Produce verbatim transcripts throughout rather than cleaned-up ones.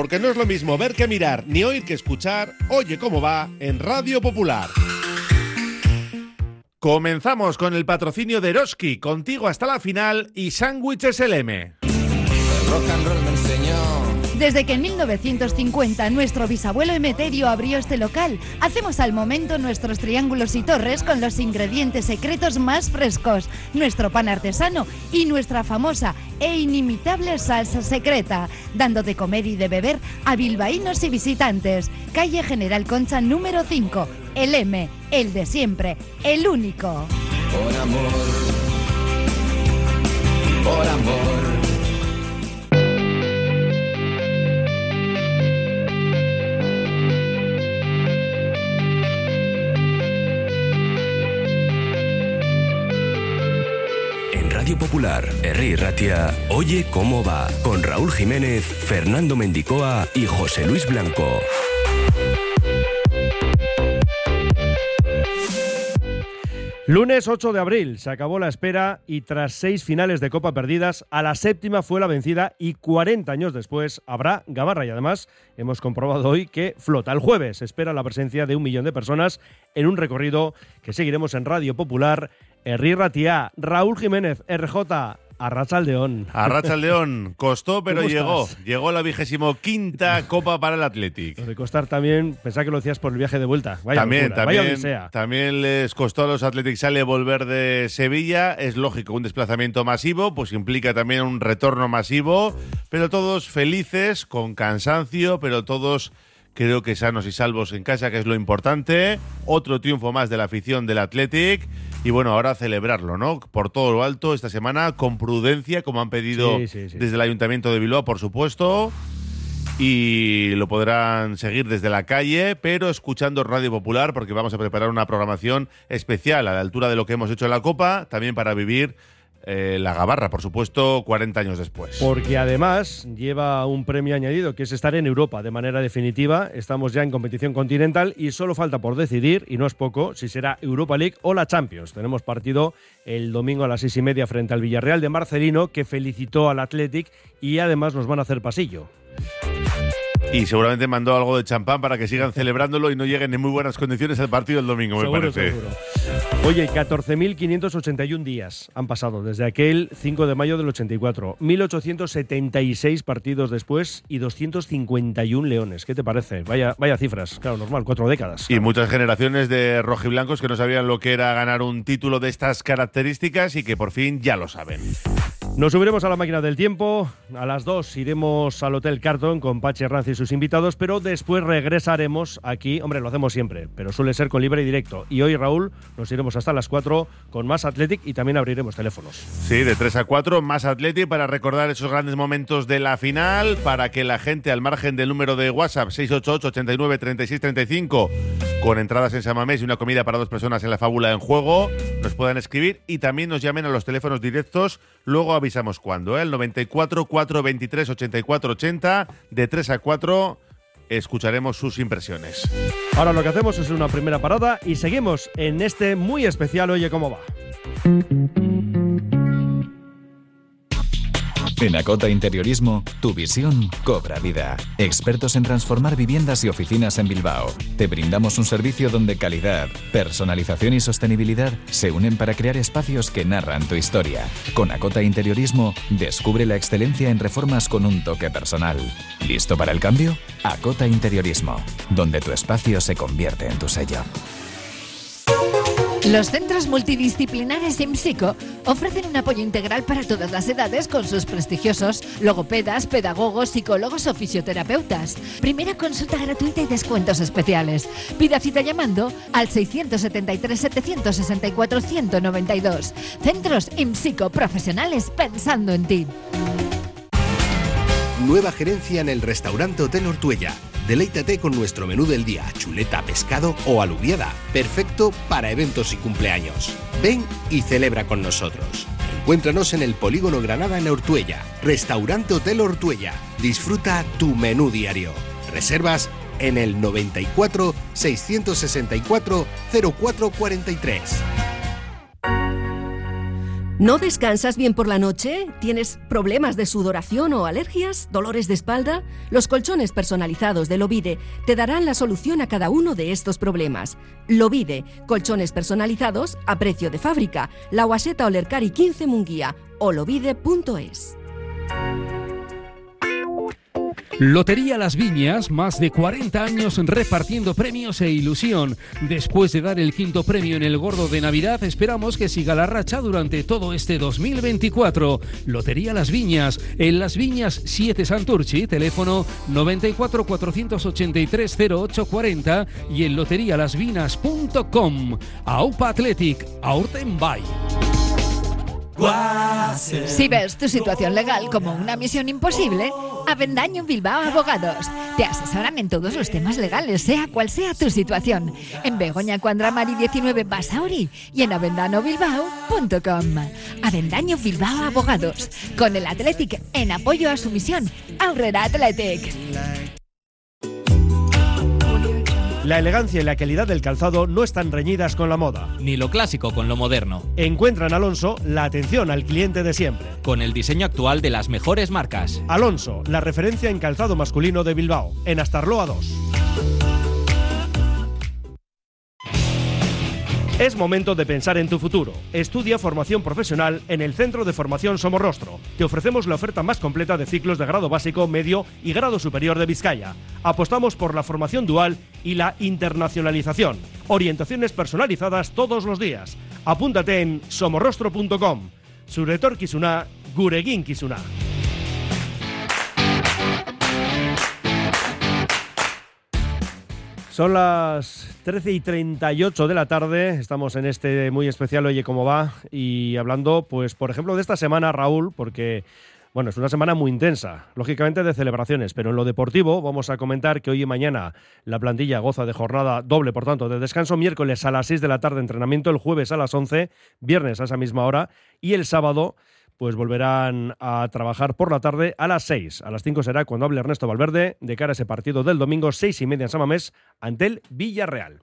porque no es lo mismo ver que mirar, ni oír que escuchar. Oye cómo va en Radio Popular. Comenzamos con el patrocinio de Eroski, contigo hasta la final, y Sándwiches L M. El rock and roll me enseñó. Desde que en mil novecientos cincuenta nuestro bisabuelo Emeterio abrió este local, hacemos al momento nuestros triángulos y torres con los ingredientes secretos más frescos, nuestro pan artesano y nuestra famosa e inimitable salsa secreta, dando de comer y de beber a bilbaínos y visitantes. Calle General Concha número cinco, el M, el de siempre, el único. Por amor, por amor. Radio Popular, Herri Ratia, Oye cómo va, con Raúl Jiménez, Fernando Mendicoa y José Luis Blanco. Lunes ocho de abril, se acabó la espera y tras seis finales de Copa perdidas, a la séptima fue la vencida y cuarenta años después habrá gabarra. Y además hemos comprobado hoy que flota. El jueves se espera la presencia de un millón de personas en un recorrido que seguiremos en Radio Popular. Herri Ratia, Raúl Jiménez, R J, Arratsaldeon. Arratsaldeon, costó pero llegó. Estás? Llegó la vigésimo quinta Copa para el Athletic. Lo de costar también, pensaba que lo decías por el viaje de vuelta. Vaya también, locura, también, vaya odisea. También les costó a los Athletic Sale volver de Sevilla. Es lógico, un desplazamiento masivo, pues implica también un retorno masivo, pero todos felices, con cansancio, pero todos creo que sanos y salvos en casa, que es lo importante. Otro triunfo más de la afición del Athletic. Y bueno, ahora celebrarlo, ¿no? Por todo lo alto esta semana, con prudencia, como han pedido sí, sí, sí. desde el Ayuntamiento de Bilbao, por supuesto. Y lo podrán seguir desde la calle, pero escuchando Radio Popular, porque vamos a preparar una programación especial a la altura de lo que hemos hecho en la Copa, también para vivir Eh, la gabarra, por supuesto, cuarenta años después. Porque además lleva un premio añadido, que es estar en Europa de manera definitiva. Estamos ya en competición continental y solo falta por decidir, y no es poco, si será Europa League o la Champions. Tenemos partido el domingo a las seis y media frente al Villarreal de Marcelino, que felicitó al Athletic, y además nos van a hacer pasillo. Y seguramente mandó algo de champán para que sigan celebrándolo y no lleguen en muy buenas condiciones al partido del domingo, seguro, me parece. Seguro. Oye, catorce mil quinientos ochenta y uno días han pasado desde aquel cinco de mayo del ochenta y cuatro. mil ochocientos setenta y seis partidos después y doscientos cincuenta y uno leones. ¿Qué te parece? Vaya, vaya cifras. Claro, normal, cuatro décadas. Y muchas generaciones de rojiblancos que no sabían lo que era ganar un título de estas características y que por fin ya lo saben. Nos subiremos a la máquina del tiempo. A las dos iremos al Hotel Carton con Pachi Herranz y sus invitados, pero después regresaremos aquí. Hombre, lo hacemos siempre, pero suele ser con libre y directo. Y hoy, Raúl, nos iremos hasta las cuatro con más Athletic y también abriremos teléfonos. Sí, de tres a cuatro, más Athletic para recordar esos grandes momentos de la final, para que la gente, al margen del número de WhatsApp seis ocho ocho, ochenta y nueve, treinta y seis, treinta y cinco, con entradas en San Mamés y una comida para dos personas en la Fábula en juego, nos puedan escribir y también nos llamen a los teléfonos directos. Luego avisamos cuándo, ¿eh? El noventa y cuatro, cuatrocientos veintitrés, ochenta y cuatro ochenta, de tres a cuatro escucharemos sus impresiones. Ahora lo que hacemos es una primera parada y seguimos en este muy especial Oye cómo va. En Acota Interiorismo, tu visión cobra vida. Expertos en transformar viviendas y oficinas en Bilbao. Te brindamos un servicio donde calidad, personalización y sostenibilidad se unen para crear espacios que narran tu historia. Con Acota Interiorismo, descubre la excelencia en reformas con un toque personal. ¿Listo para el cambio? Acota Interiorismo, donde tu espacio se convierte en tu sello. Los centros multidisciplinares IMSICO ofrecen un apoyo integral para todas las edades con sus prestigiosos logopedas, pedagogos, psicólogos o fisioterapeutas. Primera consulta gratuita y descuentos especiales. Pida cita llamando al seiscientos setenta y tres, setecientos sesenta y cuatro, ciento noventa y dos. Centros IMSICO, profesionales pensando en ti. Nueva gerencia en el restaurante Hotel Ortuella. Deleítate con nuestro menú del día, chuleta, pescado o alubiada. Perfecto para eventos y cumpleaños. Ven y celebra con nosotros. Encuéntranos en el Polígono Granada en Ortuella. Restaurante Hotel Ortuella. Disfruta tu menú diario. Reservas en el noventa y cuatro, seiscientos sesenta y cuatro, cero cuatro cuarenta y tres. ¿No descansas bien por la noche? ¿Tienes problemas de sudoración o alergias? ¿Dolores de espalda? Los colchones personalizados de Lovide te darán la solución a cada uno de estos problemas. Lovide, colchones personalizados a precio de fábrica. La Guaseta Olercari quince Munguía o lovide punto es. Lotería Las Viñas, más de cuarenta años repartiendo premios e ilusión. Después de dar el quinto premio en el Gordo de Navidad, esperamos que siga la racha durante todo este dos mil veinticuatro. Lotería Las Viñas, en Las Viñas siete Santurchi, teléfono noventa y cuatro, cuatrocientos ochenta y tres, cero ocho cuarenta y en lotería las vinas punto com. Aupa Athletic, Aurten Bay. Si ves tu situación legal como una misión imposible, Avendaño Bilbao Abogados te asesoran en todos los temas legales, sea cual sea tu situación. En Begoña Cuandramari diecinueve Basauri y en avendano bilbao punto com. Avendaño Bilbao Abogados, con el Athletic en apoyo a su misión. Aurrera Athletic. La elegancia y la calidad del calzado no están reñidas con la moda. Ni lo clásico con lo moderno. Encuentra en Alonso la atención al cliente de siempre. Con el diseño actual de las mejores marcas. Alonso, la referencia en calzado masculino de Bilbao, en Astarloa dos. Es momento de pensar en tu futuro. Estudia formación profesional en el Centro de Formación Somorrostro. Te ofrecemos la oferta más completa de ciclos de grado básico, medio y grado superior de Vizcaya. Apostamos por la formación dual y la internacionalización. Orientaciones personalizadas todos los días. Apúntate en somorrostro punto com. Suretor Kisuna, Guregin Kisuna. Son las trece y treinta y ocho de la tarde, estamos en este muy especial Oye Cómo Va y hablando, pues por ejemplo, de esta semana, Raúl, porque bueno, es una semana muy intensa, lógicamente de celebraciones, pero en lo deportivo vamos a comentar que hoy y mañana la plantilla goza de jornada doble, por tanto, de descanso, miércoles a las seis de la tarde entrenamiento, el jueves a las once, viernes a esa misma hora y el sábado pues volverán a trabajar por la tarde a las seis. A las cinco será cuando hable Ernesto Valverde de cara a ese partido del domingo, seis y media en San Mamés, ante el Villarreal.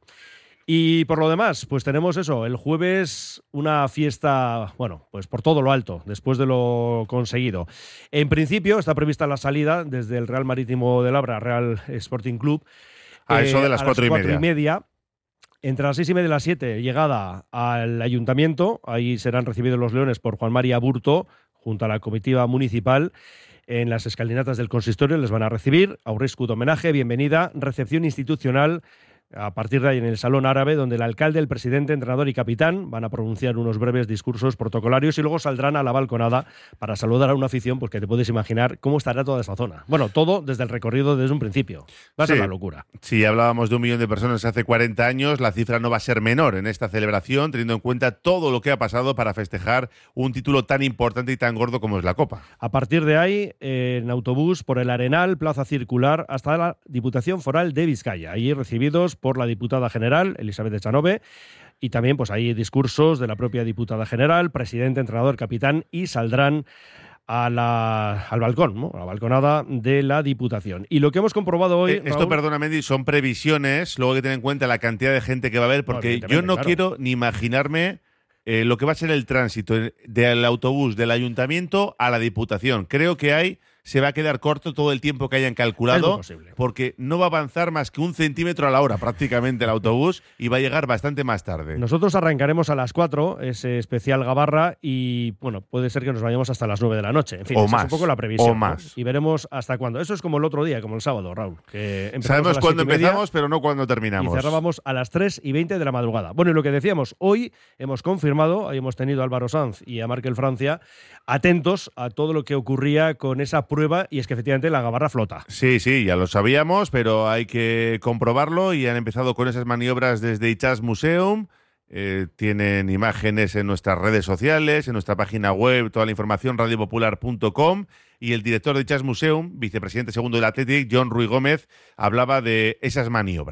Y por lo demás, pues tenemos eso, el jueves una fiesta, bueno, pues por todo lo alto, después de lo conseguido. En principio está prevista la salida desde el Real Marítimo de Labra, Real Sporting Club. A eso de las eh, cuatro, a las y, cuatro media. y media. Entre las seis y media y las siete, llegada al ayuntamiento. Ahí serán recibidos los leones por Juan María Burto, junto a la comitiva municipal. En las escalinatas del consistorio les van a recibir aurrescu de homenaje, bienvenida, recepción institucional. A partir de ahí en el Salón Árabe, donde el alcalde, el presidente, entrenador y capitán van a pronunciar unos breves discursos protocolarios y luego saldrán a la balconada para saludar a una afición, pues que te puedes imaginar cómo estará toda esa zona. Bueno, todo desde el recorrido desde un principio. Va a ser Sí. una locura. Si hablábamos de un millón de personas hace cuarenta años, la cifra no va a ser menor en esta celebración, teniendo en cuenta todo lo que ha pasado para festejar un título tan importante y tan gordo como es la Copa. A partir de ahí, eh, en autobús por el Arenal, Plaza Circular, hasta la Diputación Foral de Vizcaya. Allí recibidos por la diputada general, Elizabeth Echanove, y también pues hay discursos de la propia diputada general, presidente, entrenador, capitán, y saldrán a la, al balcón, ¿no? A la balconada de la Diputación. Y lo que hemos comprobado hoy... Eh, esto, Raúl, perdona, Mendy, son previsiones, luego hay que tener en cuenta la cantidad de gente que va a haber, porque No, yo no claro. quiero ni imaginarme eh, lo que va a ser el tránsito del autobús del ayuntamiento a la Diputación. Creo que hay... se va a quedar corto todo el tiempo que hayan Es calculado, muy posible. porque no va a avanzar más que un centímetro a la hora prácticamente el autobús y va a llegar bastante más tarde. Nosotros arrancaremos a las cuatro, ese especial Gabarra, y bueno, puede ser que nos vayamos hasta las nueve de la noche. En fin, O esa más, es un poco la previsión. o ¿no? más. Y veremos hasta cuándo. Eso es como el otro día, como el sábado, Raúl. Que empezamos a Sabemos las cuándo siete y media empezamos, pero no cuándo y terminamos. cerrábamos a las tres y veinte de la madrugada. Bueno, y lo que decíamos, hoy hemos confirmado, ahí hemos tenido a Álvaro Sanz y a Markel Francia atentos a todo lo que ocurría con esa prueba, y es que efectivamente la Gabarra flota. Sí, sí, ya lo sabíamos, pero hay que comprobarlo y han empezado con esas maniobras desde Itxas Museum. Eh, tienen imágenes en nuestras redes sociales, en nuestra página web, toda la información, radio popular punto com. Y el director de Itxas Museum, vicepresidente segundo del Athletic, John Ruy Gómez, hablaba de esas maniobras.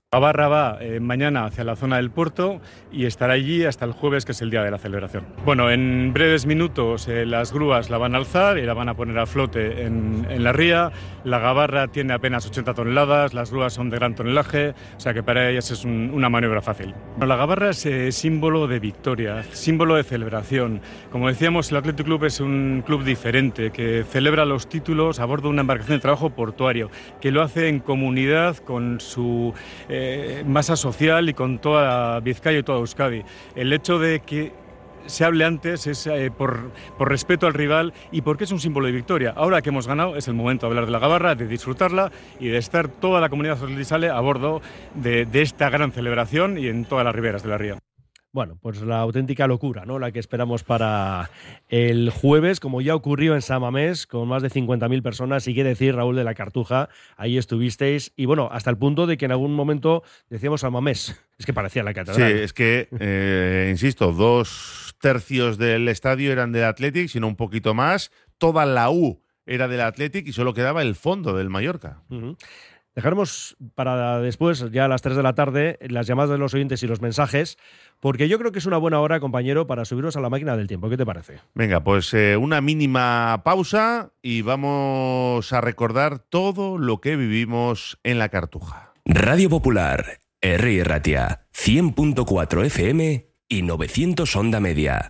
Gabarra va eh, mañana hacia la zona del puerto y estará allí hasta el jueves, que es el día de la celebración. Bueno, en breves minutos eh, las grúas la van a alzar y la van a poner a flote en, en la ría. La Gabarra tiene apenas ochenta toneladas, las grúas son de gran tonelaje, o sea que para ellas es un, una maniobra fácil. Bueno, la Gabarra es eh, símbolo de victoria, símbolo de celebración. Como decíamos, el Athletic Club es un club diferente que celebra los títulos a bordo de una embarcación de trabajo portuario, que lo hace en comunidad con su eh, masa social y con toda Vizcaya y toda Euskadi. El hecho de que se hable antes es eh, por, por respeto al rival y porque es un símbolo de victoria. Ahora que hemos ganado es el momento de hablar de la Gabarra, de disfrutarla y de estar toda la comunidad atletisale a bordo de, de esta gran celebración y en todas las riberas de la ría. Bueno, pues la auténtica locura, ¿no? La que esperamos para el jueves, como ya ocurrió en San Mamés, con más de cincuenta mil personas. Y qué decir, Raúl de la Cartuja, ahí estuvisteis. Y bueno, hasta el punto de que en algún momento decíamos San Mamés. Es que parecía la catedral. Sí, es que, eh, insisto, dos tercios del estadio eran del Athletic, sino un poquito más. Toda la U era del Athletic y solo quedaba el fondo del Mallorca. Uh-huh. Dejaremos para después, ya a las tres de la tarde, las llamadas de los oyentes y los mensajes, porque yo creo que es una buena hora, compañero, para subirnos a la máquina del tiempo. ¿Qué te parece? Venga, pues eh, una mínima pausa y vamos a recordar todo lo que vivimos en la Cartuja. Radio Popular, Herri Ratia, cien punto cuatro F M y novecientos onda media.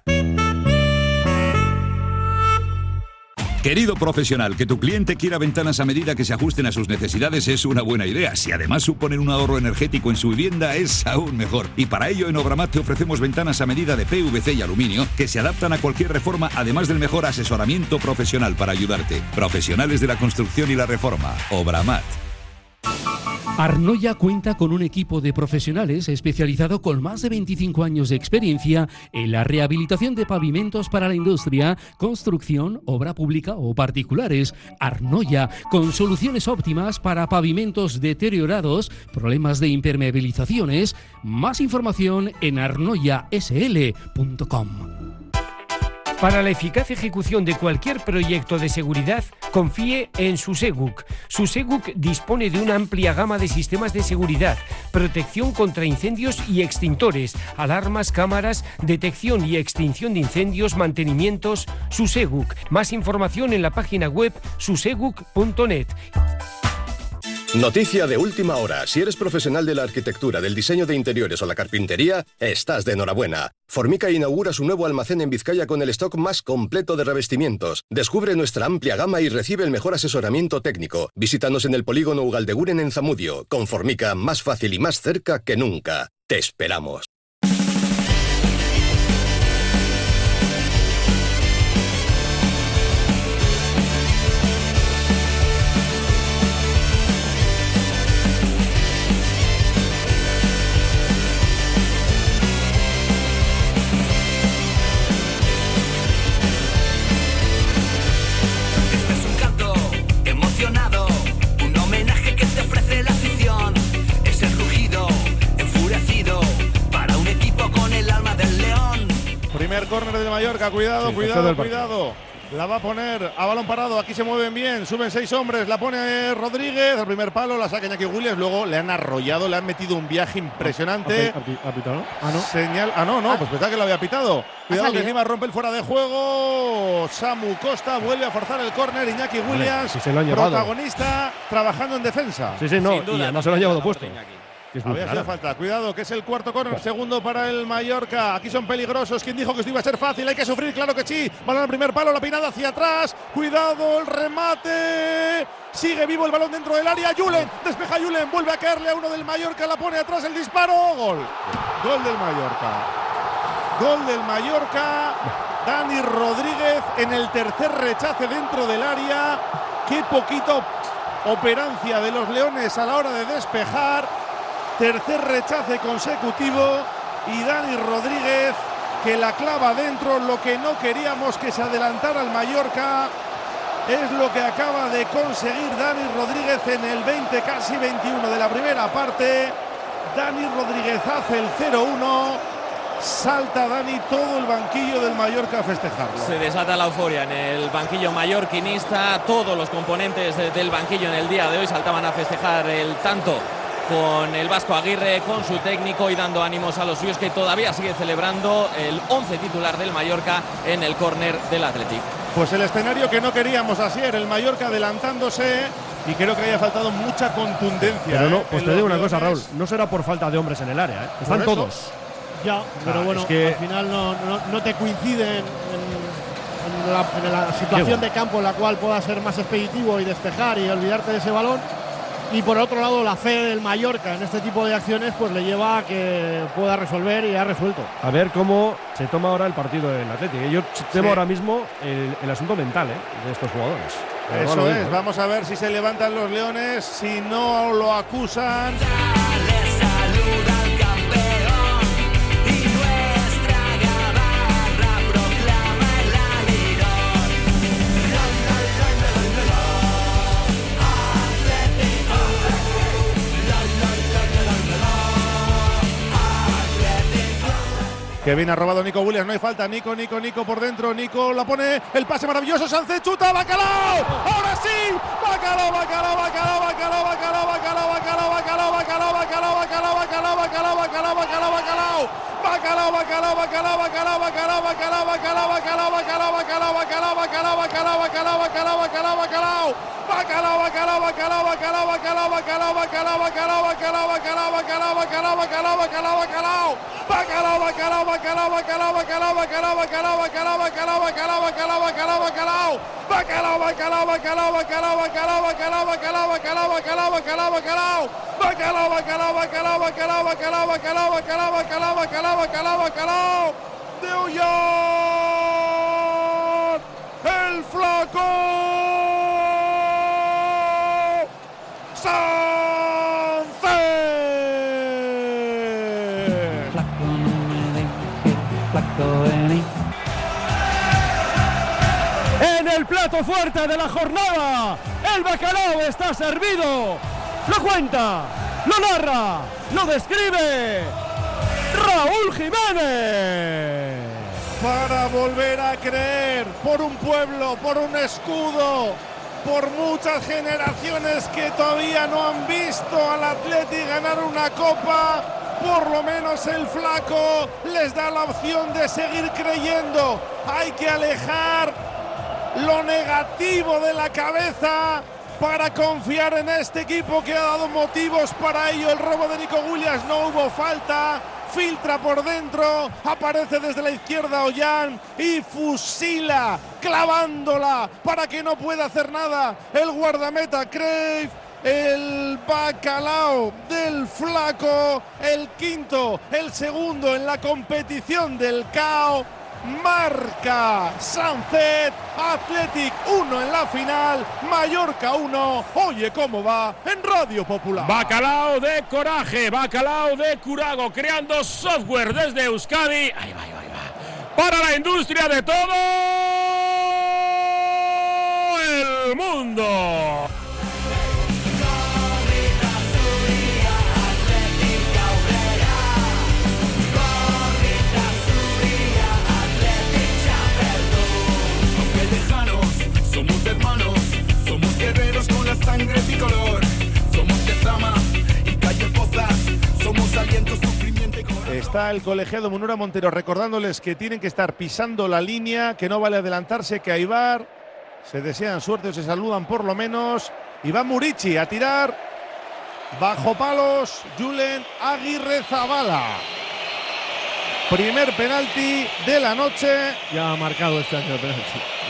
Querido profesional, que tu cliente quiera ventanas a medida que se ajusten a sus necesidades es una buena idea. Si además suponen un ahorro energético en su vivienda, es aún mejor. Y para ello en Obramat te ofrecemos ventanas a medida de P V C y aluminio que se adaptan a cualquier reforma, además del mejor asesoramiento profesional para ayudarte. Profesionales de la construcción y la reforma. Obramat. Arnoya cuenta con un equipo de profesionales especializado con más de veinticinco años de experiencia en la rehabilitación de pavimentos para la industria, construcción, obra pública o particulares. Arnoya, con soluciones óptimas para pavimentos deteriorados, problemas de impermeabilizaciones. Más información en arnoya s l punto com. Para la eficaz ejecución de cualquier proyecto de seguridad, confíe en Suseguc. Suseguc dispone de una amplia gama de sistemas de seguridad, protección contra incendios y extintores, alarmas, cámaras, detección y extinción de incendios, mantenimientos. Suseguc. Más información en la página web suseguc punto net. Noticia de última hora. Si eres profesional de la arquitectura, del diseño de interiores o la carpintería, estás de enhorabuena. Formica inaugura su nuevo almacén en Vizcaya con el stock más completo de revestimientos. Descubre nuestra amplia gama y recibe el mejor asesoramiento técnico. Visítanos en el polígono Ugaldeguren en Zamudio. Con Formica, más fácil y más cerca que nunca. Te esperamos. Primer córner de Mallorca, cuidado, sí, cuidado, cuidado. La va a poner a balón parado, aquí se mueven bien, suben seis hombres, la pone Rodríguez, al primer palo, la saca Iñaki Williams, luego le han arrollado, le han metido un viaje impresionante. ¿Ha pitado? Ah, no. Señal, ah, no, no, pues pensaba que lo había pitado. Cuidado que encima rompe el fuera de juego. Samu Costa vuelve a forzar el córner, Iñaki Williams, sí, se lo han llevado. Protagonista, trabajando en defensa. Sí, sí, no, y además se lo han llevado puesto. Había sido falta. Cuidado, que es el cuarto córner, segundo para el Mallorca. Aquí son peligrosos. ¿Quién dijo que esto iba a ser fácil? Hay que sufrir, claro que sí. Balón al primer palo, la peinada hacia atrás. Cuidado, el remate. Sigue vivo el balón dentro del área. Julen, despeja Julen, vuelve a caerle a uno del Mallorca. La pone atrás, el disparo. Gol. Gol del Mallorca. Gol del Mallorca. Dani Rodríguez en el tercer rechace dentro del área. Qué poquito operancia de los leones a la hora de despejar. Tercer rechace consecutivo y Dani Rodríguez que la clava dentro. Lo que no queríamos que se adelantara el Mallorca es lo que acaba de conseguir Dani Rodríguez en el veinte, casi veintiuno de la primera parte. Dani Rodríguez hace el cero uno. Salta Dani, todo el banquillo del Mallorca a festejarlo. Se desata la euforia en el banquillo mallorquinista. Todos los componentes del banquillo en el día de hoy saltaban a festejar el tanto con el vasco Aguirre, con su técnico y dando ánimos a los suyos, que todavía sigue celebrando el once titular del Mallorca en el córner del Athletic. Pues el escenario que no queríamos, así era el Mallorca adelantándose, y creo que haya faltado mucha contundencia. Pero no, ¿eh? pues te digo una cosa, Raúl, no será por falta de hombres en el área, ¿eh? Están todos. Ya, pero Ah, bueno, es que- al final no, no, no te coinciden en, en, la, en la situación de campo en la cual puedas ser más expeditivo y despejar y olvidarte de ese balón. Y por otro lado, la fe del Mallorca en este tipo de acciones pues le lleva a que pueda resolver, y ha resuelto. A ver cómo se toma ahora el partido del Atlético. Yo temo Sí. ahora mismo el, el asunto mental, ¿eh?, de estos jugadores. De verdad Eso lo es, digo, ¿eh? vamos a ver si se levantan los leones, si no lo acusan. Que bien ha robado Nico Williams, no hay falta. Nico, Nico, Nico por dentro. Nico la pone, el pase maravilloso. Sánchez chuta, Bacalao. Ahora sí, Bacalao, Bacalao, Bacalao, Bacalao, Bacalao, Bacalao, Bacalao, Bacalao, Bacalao, Bacalao, Bacalao, Bacalao, Bacalao, Bacalao, Bacalao, Bacalao. Bacalao, Bacalao, Bacalao, Bacalao, Bacalao, Bacalao, Bacalao, Bacalao, Bacalao, Bacalao, Bacalao, Bacalao, Bacalao, Bacalao, Bacalao, Bacalao, Bacalao. Bacalao, Bacalao, Bacalao, Bacalao, Bacalao, Bacalao, Bacalao, Bacalao, Bacalao, Bacalao, Bacalao, Bacalao, Bacalao, Bacalao, Bacalao. Bacalao, Bacalao, Bacalao, Bacalao, Bacalao, Bacalao, Bacalao, Bacalao, Bacalao, Bacalao, Bacalao, Bacalao, Bacalao. Bacalao, Bacalao, Bacalao, Bacalao, Bacalao, Bacalao, Bacalao, Bacalao, Bacalao, Bacalao, Bacalao. Bacalao, Bacalao, Bacalao, Bacalao, Bacalao, Bacalao, Bacalao, Bacalao, Bacalao, Bacalao, Bacalao. De Ullón, el flaco En el plato fuerte de la jornada, el bacalao está servido. Lo cuenta, lo narra, lo describe Raúl Jiménez. Para volver a creer, por un pueblo, por un escudo, por muchas generaciones que todavía no han visto al Athletic ganar una copa, por lo menos el flaco les da la opción de seguir creyendo. Hay que alejar lo negativo de la cabeza para confiar en este equipo que ha dado motivos para ello. El robo de Nico Williams, no hubo falta. Filtra por dentro, aparece desde la izquierda Ollán y fusila, clavándola para que no pueda hacer nada el guardameta Cruyff. El bacalao del flaco, el quinto, el segundo en la competición del C A O. Marca Sánchez, Athletic uno en la final, Mallorca uno. Oye cómo va en Radio Popular. Bacalao de coraje, bacalao de curago, creando software desde Euskadi. Ahí va, ahí va, ahí va. Para la industria de todo el mundo. Somos hermanos, somos guerreros con la sangre bicolor. Somos de Zama y Calle Pozas, somos aliento, sufrimiento y corazón. Está el colegiado Munura Montero recordándoles que tienen que estar pisando la línea, que no vale adelantarse, que Aibar se desean suerte o se saludan por lo menos. Y va Murici a tirar bajo palos, Julen Aguirre Zabala. Primer penalti de la noche. Ya ha marcado este año el penalti.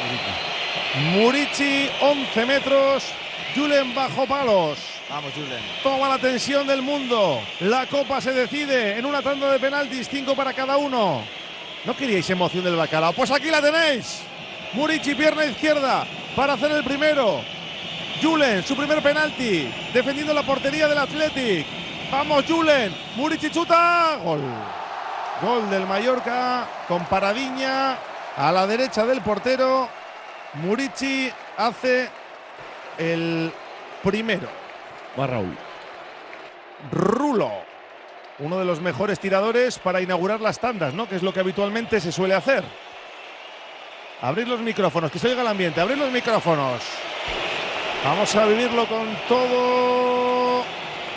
Murici, once metros, Julen bajo palos. Vamos, Julen. Toda la tensión del mundo. La copa se decide en una tanda de penaltis, cinco para cada uno. ¿No queríais emoción del bacalao? Pues aquí la tenéis. Murici, pierna izquierda, para hacer el primero. Julen, su primer penalti, defendiendo la portería del Athletic. Vamos, Julen. Murici chuta. Gol. Gol del Mallorca con Paradiña a la derecha del portero. Murici hace el primero. Va Raúl. Rulo, uno de los mejores tiradores para inaugurar las tandas, ¿no? Que es lo que habitualmente se suele hacer. Abrir los micrófonos, que se oiga el ambiente. Abrir los micrófonos. Vamos a vivirlo con todo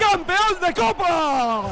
campeón de Copa.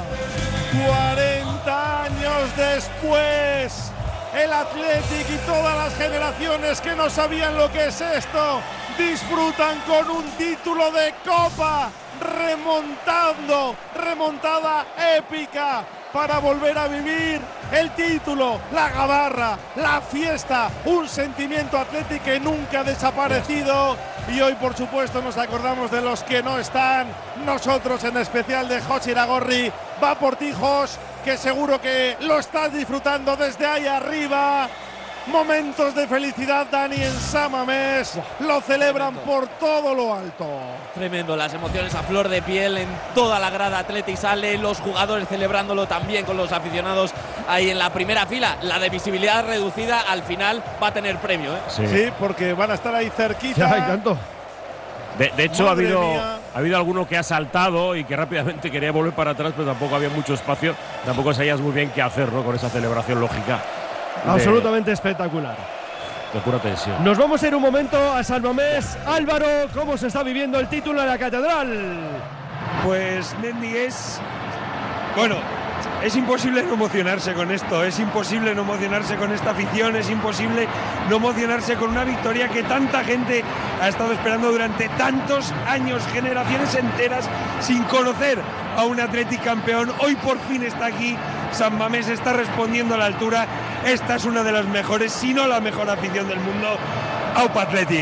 cuarenta años después, el Athletic y todas las generaciones que no sabían lo que es esto disfrutan con un título de Copa, remontando, remontada épica para volver a vivir el título, la gabarra, la fiesta, un sentimiento Athletic que nunca ha desaparecido. Y hoy, por supuesto, nos acordamos de los que no están, nosotros en especial de Jos Iragorri. Va por ti, Jos, que seguro que lo estás disfrutando desde ahí arriba. Momentos de felicidad, Dani, en San Mamés. Lo celebran por todo lo alto. Tremendo, las emociones a flor de piel en toda la grada Athletic sale, los jugadores celebrándolo también con los aficionados ahí en la primera fila. La de visibilidad reducida al final va a tener premio, ¿eh? Sí, sí, porque van a estar ahí cerquita. Ya hay tanto. De, de hecho, ha habido, mía. ha habido alguno que ha saltado y que rápidamente quería volver para atrás, pero tampoco había mucho espacio. Tampoco sabías muy bien qué hacer, ¿no?, con esa celebración lógica. Absolutamente espectacular. De pura tensión. Nos vamos en un momento a San Mamés. Álvaro, ¿cómo se está viviendo el título en la Catedral? Pues Mendy, es… Bueno, es imposible no emocionarse con esto, es imposible no emocionarse con esta afición, es imposible no emocionarse con una victoria que tanta gente ha estado esperando durante tantos años, generaciones enteras, sin conocer a un Athletic campeón. Hoy por fin está aquí, San Mamés está respondiendo a la altura. Esta es una de las mejores, si no la mejor afición del mundo. Aupa Athletic.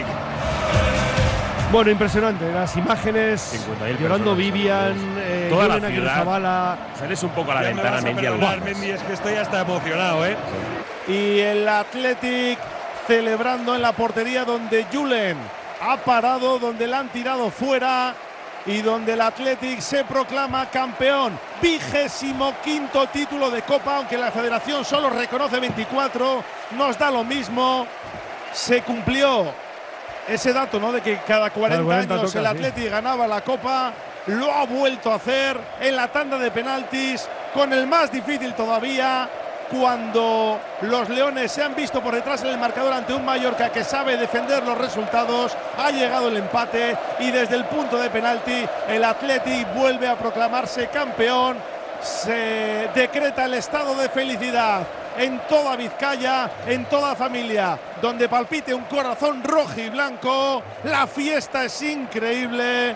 Bueno, impresionante, las imágenes, llorando Vivian, eh, toda la Julen ciudad. Aguirrezabala. Sales un poco a la Ya me ventana, vas a Mendy, al perdonar, guapo. Mendy, es que estoy hasta emocionado, ¿eh? Y el Athletic celebrando en la portería donde Julen ha parado, donde la han tirado fuera y donde el Athletic se proclama campeón. Vigésimo quinto título de Copa, aunque la Federación solo reconoce veinticuatro, nos da lo mismo. Se cumplió ese dato, ¿no?, de que cada cuarenta, cuarenta años toca, el Athletic sí. ganaba la Copa. Lo ha vuelto a hacer en la tanda de penaltis, con el más difícil todavía, cuando los leones se han visto por detrás en el marcador ante un Mallorca que sabe defender los resultados. Ha llegado el empate y desde el punto de penalti el Athletic vuelve a proclamarse campeón. Se decreta el estado de felicidad en toda Vizcaya, en toda familia, donde palpite un corazón rojo y blanco. La fiesta es increíble.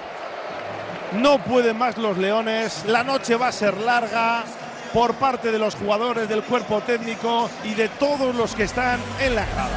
No pueden más los leones. La noche va a ser larga por parte de los jugadores, del cuerpo técnico y de todos los que están en la grada.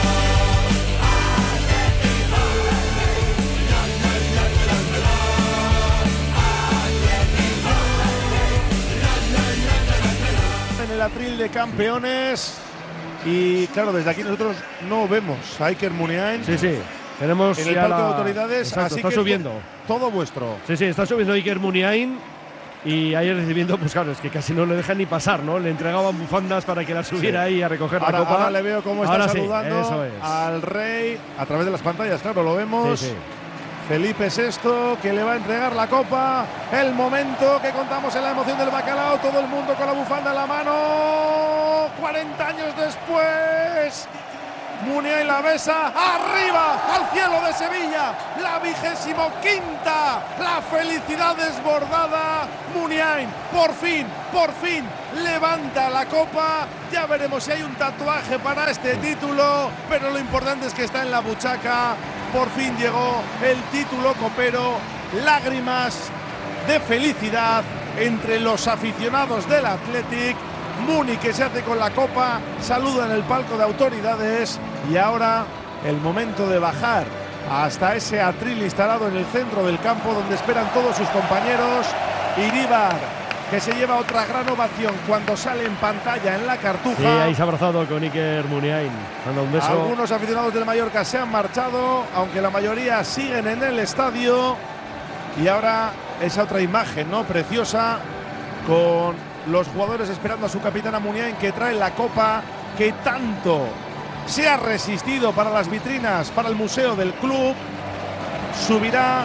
En el atril de campeones. Y claro, desde aquí nosotros no vemos a Iker Muniain. Sí, sí. Tenemos en el ya parque la… de autoridades. Exacto, así está que subiendo. Todo vuestro. Sí, sí, está subiendo Iker Muniain. Y ayer recibiendo, pues claro, es que casi no le dejan ni pasar, ¿no? Le entregaban bufandas para que la subiera sí. ahí a recoger ahora, la copa. Ahora le veo cómo está ahora saludando sí, eso es. al rey a través de las pantallas, claro, lo vemos. Sí, sí. Felipe sexto, que le va a entregar la copa. El momento que contamos en la emoción del bacalao, todo el mundo con la bufanda en la mano. cuarenta años después, Muniain la besa, arriba, al cielo de Sevilla, la vigésimo quinta, la felicidad desbordada. Muniain, por fin, por fin, levanta la copa. Ya veremos si hay un tatuaje para este título, pero lo importante es que está en la buchaca. Por fin llegó el título copero, lágrimas de felicidad entre los aficionados del Athletic. Muni, que se hace con la copa, saluda en el palco de autoridades y ahora el momento de bajar hasta ese atril instalado en el centro del campo donde esperan todos sus compañeros. Iríbar, que se lleva otra gran ovación cuando sale en pantalla en la Cartuja. Sí, ahí se ha abrazado con Iker Muniain, dando un beso. Algunos aficionados del Mallorca se han marchado, aunque la mayoría siguen en el estadio. Y ahora esa otra imagen, ¿no?, preciosa, con los jugadores esperando a su capitana Muniain, que trae la copa que tanto se ha resistido para las vitrinas, para el museo del club. Subirá,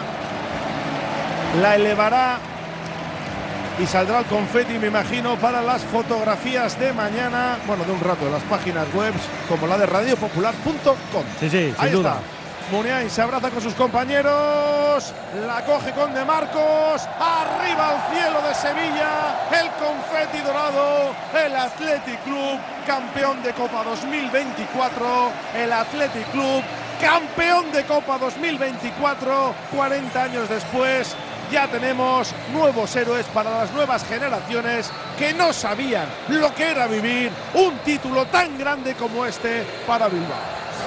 la elevará y saldrá el confeti, me imagino, para las fotografías de mañana, bueno, de un rato, en las páginas web como la de radio popular punto com. Sí, sí, sin Ahí duda. está. Muniain se abraza con sus compañeros, la coge con De Marcos, arriba al cielo de Sevilla, el confeti dorado, el Athletic Club, campeón de Copa dos mil veinticuatro, el Athletic Club, campeón de Copa dos mil veinticuatro, cuarenta años después. Ya tenemos nuevos héroes para las nuevas generaciones que no sabían lo que era vivir un título tan grande como este para Bilbao.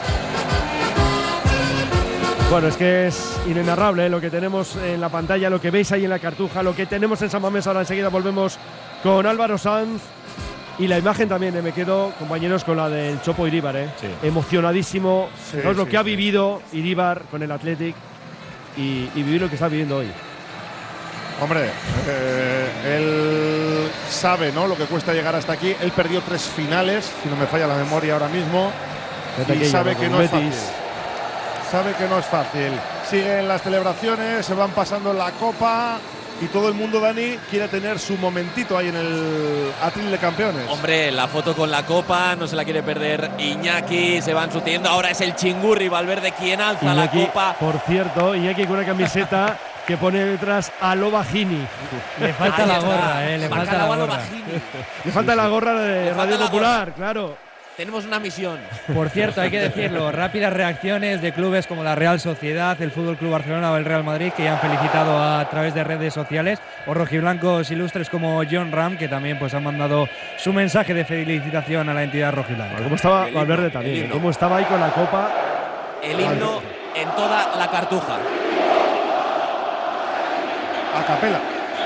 Bueno, es que es inenarrable, ¿eh? Lo que tenemos en la pantalla, lo que veis ahí en la Cartuja, lo que tenemos en San Mamés. Ahora enseguida volvemos con Álvaro Sanz. Y la imagen también, eh, me quedo, compañeros, con la del Chopo Iríbar, ¿eh? Sí. Emocionadísimo. Sí, ¿no? Es lo sí, que ha sí. vivido Iríbar con el Athletic y, y vivir lo que está viviendo hoy. Hombre, eh, él sabe, ¿no?, lo que cuesta llegar hasta aquí. Él perdió tres finales, si no me falla la memoria ahora mismo, y sabe que no es fácil. Sabe que no es fácil. Siguen las celebraciones, se van pasando la copa y todo el mundo, Dani, quiere tener su momentito ahí en el atril de campeones. Hombre, la foto con la copa no se la quiere perder Iñaki, se van sucediendo. Ahora es el Chingurri Valverde quien alza Iñaki, la copa. Por cierto, Iñaki con una camiseta que pone detrás a Lobagini. Le falta la gorra, eh, le falta la gorra. Le falta la gorra de Le falta Radio la Popular, gorra. claro. Tenemos una misión. Por cierto, hay que decirlo, rápidas reacciones de clubes como la Real Sociedad, el Fútbol Club Barcelona o el Real Madrid, que ya han felicitado a través de redes sociales, o rojiblancos ilustres como John Ram, que también pues han mandado su mensaje de felicitación a la entidad rojiblanca. ¿Cómo estaba El Valverde himno, también? el himno. ¿Cómo estaba ahí con la copa? El himno en toda la Cartuja. A capela.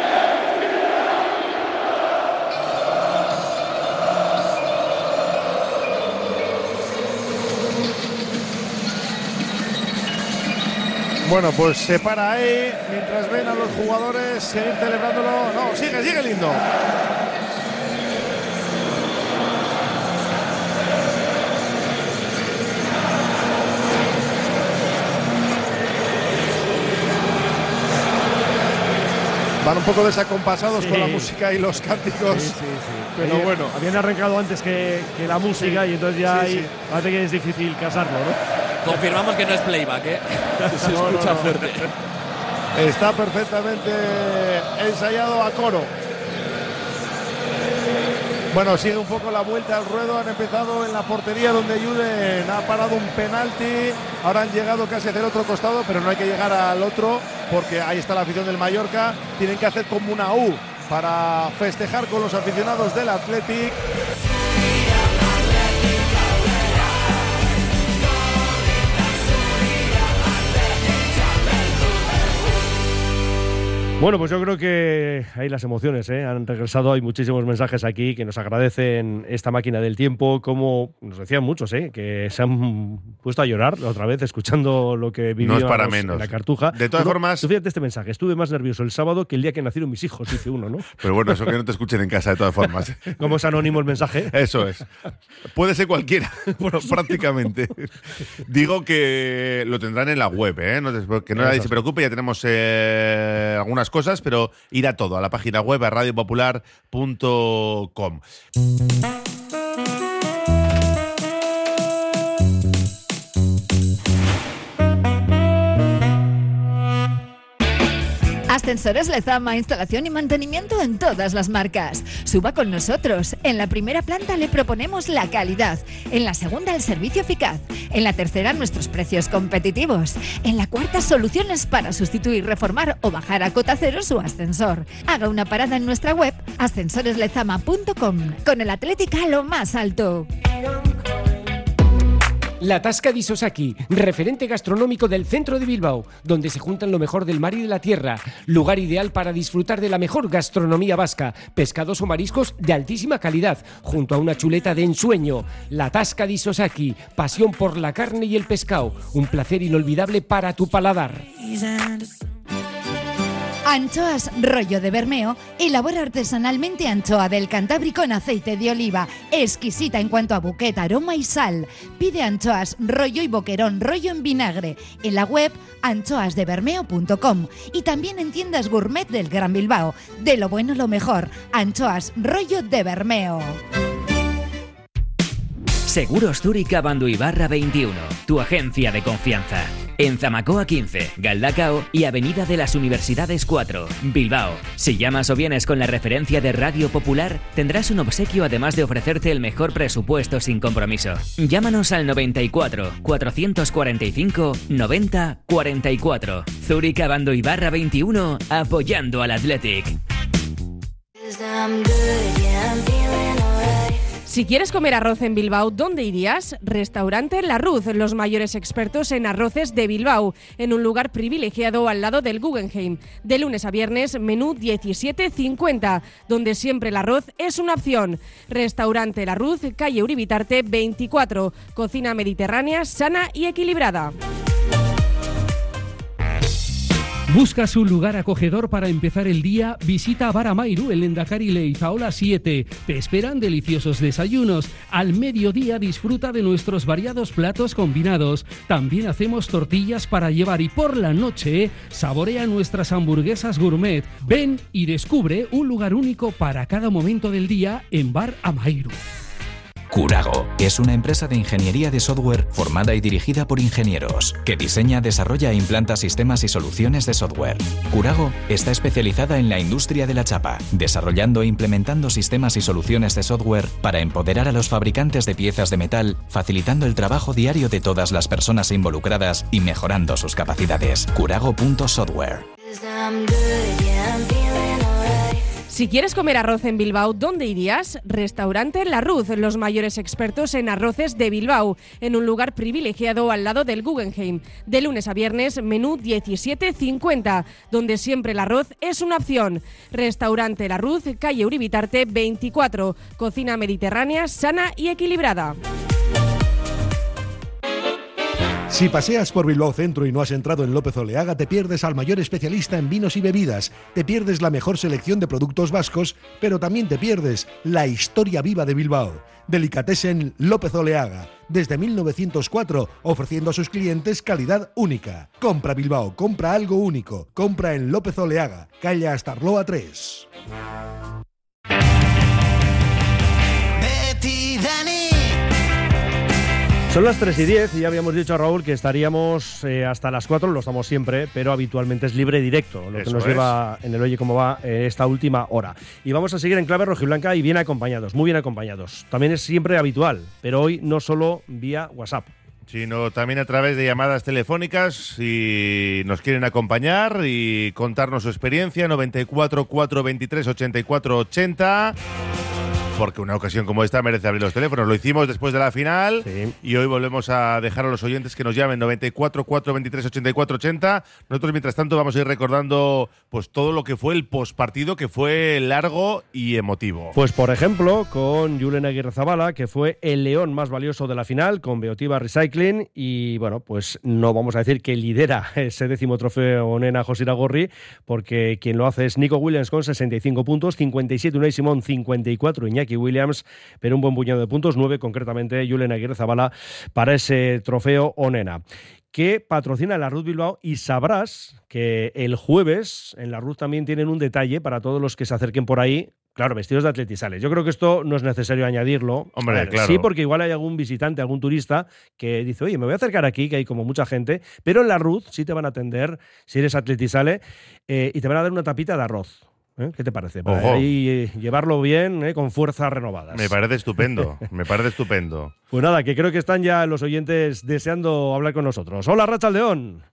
Bueno, pues se para ahí mientras ven a los jugadores seguir celebrándolo. No, sigue, sigue el himno. Van un poco desacompasados Sí. con la música y los cánticos. Sí, sí, sí. Pero Habían- bueno. Habían arrancado antes que, que la música Sí. y entonces ya Sí, ahí sí. parece que es difícil casarlo, ¿no? Confirmamos que no es playback, ¿eh? Se No, no, escucha no. fuerte. Está perfectamente ensayado a coro. Bueno, sigue un poco la vuelta al ruedo. Han empezado en la portería donde Juden ha parado un penalti. Ahora han llegado casi hacia el otro costado, pero no hay que llegar al otro porque ahí está la afición del Mallorca. Tienen que hacer como una U para festejar con los aficionados del Athletic. Bueno, pues yo creo que hay las emociones, ¿eh? Han regresado, hay muchísimos mensajes aquí que nos agradecen esta máquina del tiempo, como nos decían muchos, ¿eh? Que se han puesto a llorar otra vez escuchando lo que vivíamos No es para en menos. la Cartuja. De todas Tú- formas- tú fíjate este mensaje, estuve más nervioso el sábado que el día que nacieron mis hijos, dice uno, ¿no? Pero bueno, eso que no te escuchen en casa de todas formas. Como es anónimo el mensaje. Eso es. Puede ser cualquiera, bueno, prácticamente. Digo que lo tendrán en la web, ¿eh? No te- que no nadie se preocupe, ya tenemos eh, algunas cosas, pero ir a todo, a la página web, a radio popular punto com. Ascensores Lezama, instalación y mantenimiento en todas las marcas. Suba con nosotros. En la primera planta le proponemos la calidad. En la segunda, el servicio eficaz. En la tercera, nuestros precios competitivos. En la cuarta, soluciones para sustituir, reformar o bajar a cota cero su ascensor. Haga una parada en nuestra web, ascensores lezama punto com. Con el Athletic a lo más alto. La Tasca di Sosaki, referente gastronómico del centro de Bilbao, donde se juntan lo mejor del mar y de la tierra. Lugar ideal para disfrutar de la mejor gastronomía vasca, pescados o mariscos de altísima calidad, junto a una chuleta de ensueño. La Tasca di Sosaki, pasión por la carne y el pescado, un placer inolvidable para tu paladar. Anchoas Rollo de Bermeo elabora artesanalmente anchoa del Cantábrico en aceite de oliva, exquisita en cuanto a buquet, aroma y sal. Pide anchoas Rollo y boquerón Rollo en vinagre en la web anchoas de bermeo punto com y también en tiendas gourmet del Gran Bilbao. De lo bueno lo mejor, Anchoas Rollo de Bermeo. Seguros Zúrica Bandu Ibarra veintiuno, tu agencia de confianza. en Zamacoa quince, Galdacao y Avenida de las Universidades cuatro, Bilbao. Si llamas o vienes con la referencia de Radio Popular, tendrás un obsequio además de ofrecerte el mejor presupuesto sin compromiso. Llámanos al noventa y cuatro, cuatrocientos cuarenta y cinco, noventa, cuarenta y cuatro. Zurich Abando Ibarra veintiuno, apoyando al Athletic. Si quieres comer arroz en Bilbao, ¿dónde irías? Restaurante La Ruz, los mayores expertos en arroces de Bilbao, en un lugar privilegiado al lado del Guggenheim. De lunes a viernes, menú diecisiete cincuenta, donde siempre el arroz es una opción. Restaurante La Ruz, calle Uribitarte veinticuatro, cocina mediterránea, sana y equilibrada. ¿Buscas un lugar acogedor para empezar el día? Visita Bar Amairu en Lendakari Leizaola siete. Te esperan deliciosos desayunos. Al mediodía disfruta de nuestros variados platos combinados. También hacemos tortillas para llevar y por la noche saborea nuestras hamburguesas gourmet. Ven y descubre un lugar único para cada momento del día en Bar Amairu. Curago es una empresa de ingeniería de software formada y dirigida por ingenieros, que diseña, desarrolla e implanta sistemas y soluciones de software. Curago está especializada en la industria de la chapa, desarrollando e implementando sistemas y soluciones de software para empoderar a los fabricantes de piezas de metal, facilitando el trabajo diario de todas las personas involucradas y mejorando sus capacidades. Curago punto software. Si quieres comer arroz en Bilbao, ¿dónde irías? Restaurante La Ruz, los mayores expertos en arroces de Bilbao, en un lugar privilegiado al lado del Guggenheim. De lunes a viernes, menú diecisiete cincuenta, donde siempre el arroz es una opción. Restaurante La Ruz, calle Uribitarte veinticuatro, cocina mediterránea, sana y equilibrada. Si paseas por Bilbao Centro y no has entrado en López Oleaga, te pierdes al mayor especialista en vinos y bebidas, te pierdes la mejor selección de productos vascos, pero también te pierdes la historia viva de Bilbao. Delicatessen López Oleaga, desde mil novecientos cuatro, ofreciendo a sus clientes calidad única. Compra Bilbao, compra algo único, compra en López Oleaga, calle Astarloa tres. Son las tres y diez y ya habíamos dicho a Raúl que estaríamos eh, hasta las cuatro, lo estamos siempre, pero habitualmente es libre directo, lo Eso que nos es. lleva en el Oye Cómo Va eh, esta última hora. Y vamos a seguir en clave rojiblanca y bien acompañados, muy bien acompañados. También es siempre habitual, pero hoy no solo vía WhatsApp. Sino también a través de llamadas telefónicas, si nos quieren acompañar y contarnos su experiencia, noventa y cuatro, cuatrocientos veintitrés, ochenta y cuatro ochenta. Porque una ocasión como esta merece abrir los teléfonos. Lo hicimos después de la final sí. Y hoy volvemos a dejar a los oyentes que nos llamen noventa y cuatro, cuatrocientos veintitrés, ochenta y cuatro ochenta. Nosotros, mientras tanto, vamos a ir recordando pues todo lo que fue el postpartido, que fue largo y emotivo. Pues, por ejemplo, con Julen Aguirrezabala, que fue el león más valioso de la final, con Beotiba Recycling. Y, bueno, pues no vamos a decir que lidera ese décimo trofeo Onena José Iragorri, porque quien lo hace es Nico Williams con sesenta y cinco puntos, cincuenta y siete Unai Simón, cincuenta y cuatro Iñaki Williams, pero un buen puñado de puntos, nueve concretamente Julen Aguirrezabala para ese trofeo Onena, que patrocina la Ruz Bilbao. Y sabrás que el jueves en la Ruz también tienen un detalle para todos los que se acerquen por ahí. Claro, vestidos de atletizales. Yo creo que esto no es necesario añadirlo. Hombre, ver, claro. Sí, porque igual hay algún visitante, algún turista que dice, oye, me voy a acercar aquí, que hay como mucha gente, pero en la Ruz sí te van a atender si eres atletizale eh, y te van a dar una tapita de arroz. ¿Eh? ¿Qué te parece? Para Ojo. ahí eh, llevarlo bien, eh, con fuerzas renovadas. Me parece estupendo, me parece estupendo. Pues nada, que creo que están ya los oyentes deseando hablar con nosotros. Hola, Rachaldeón.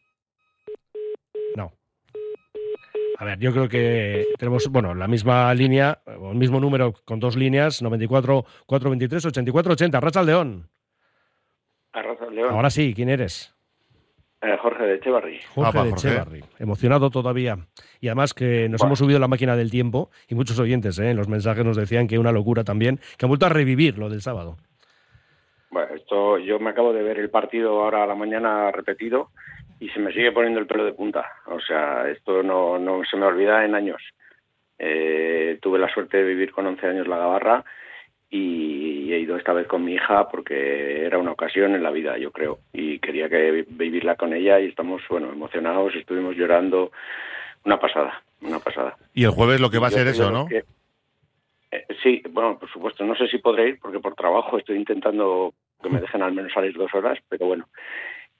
No. A ver, yo creo que tenemos, bueno, la misma línea, o el mismo número con dos líneas, noventa y cuatro, cuatrocientos veintitrés, ochenta y cuatro ochenta. Rachaldeón. Rachaldeón. Ahora sí, ¿quién eres? Eh, Jorge de Echevarri. Jorge Ah, de Jorge. Echevarri. Emocionado todavía. Y además que nos Bueno. hemos subido la máquina del tiempo y muchos oyentes eh, en los mensajes nos decían que una locura también, que han vuelto a revivir lo del sábado. Bueno, esto yo me acabo de ver el partido ahora a la mañana repetido y se me sigue poniendo el pelo de punta. O sea, esto no, no se me olvida en años. Eh, tuve la suerte de vivir con once años la Gabarra y he ido esta vez con mi hija porque era una ocasión en la vida, yo creo, y quería que vivirla con ella y estamos, bueno, emocionados, estuvimos llorando, una pasada, una pasada. Y el jueves lo que va a Yo ser soy de eso, los ¿no? que- eh, sí, bueno, por supuesto, no sé si podré ir porque por trabajo estoy intentando que me dejen al menos salir dos horas, pero bueno.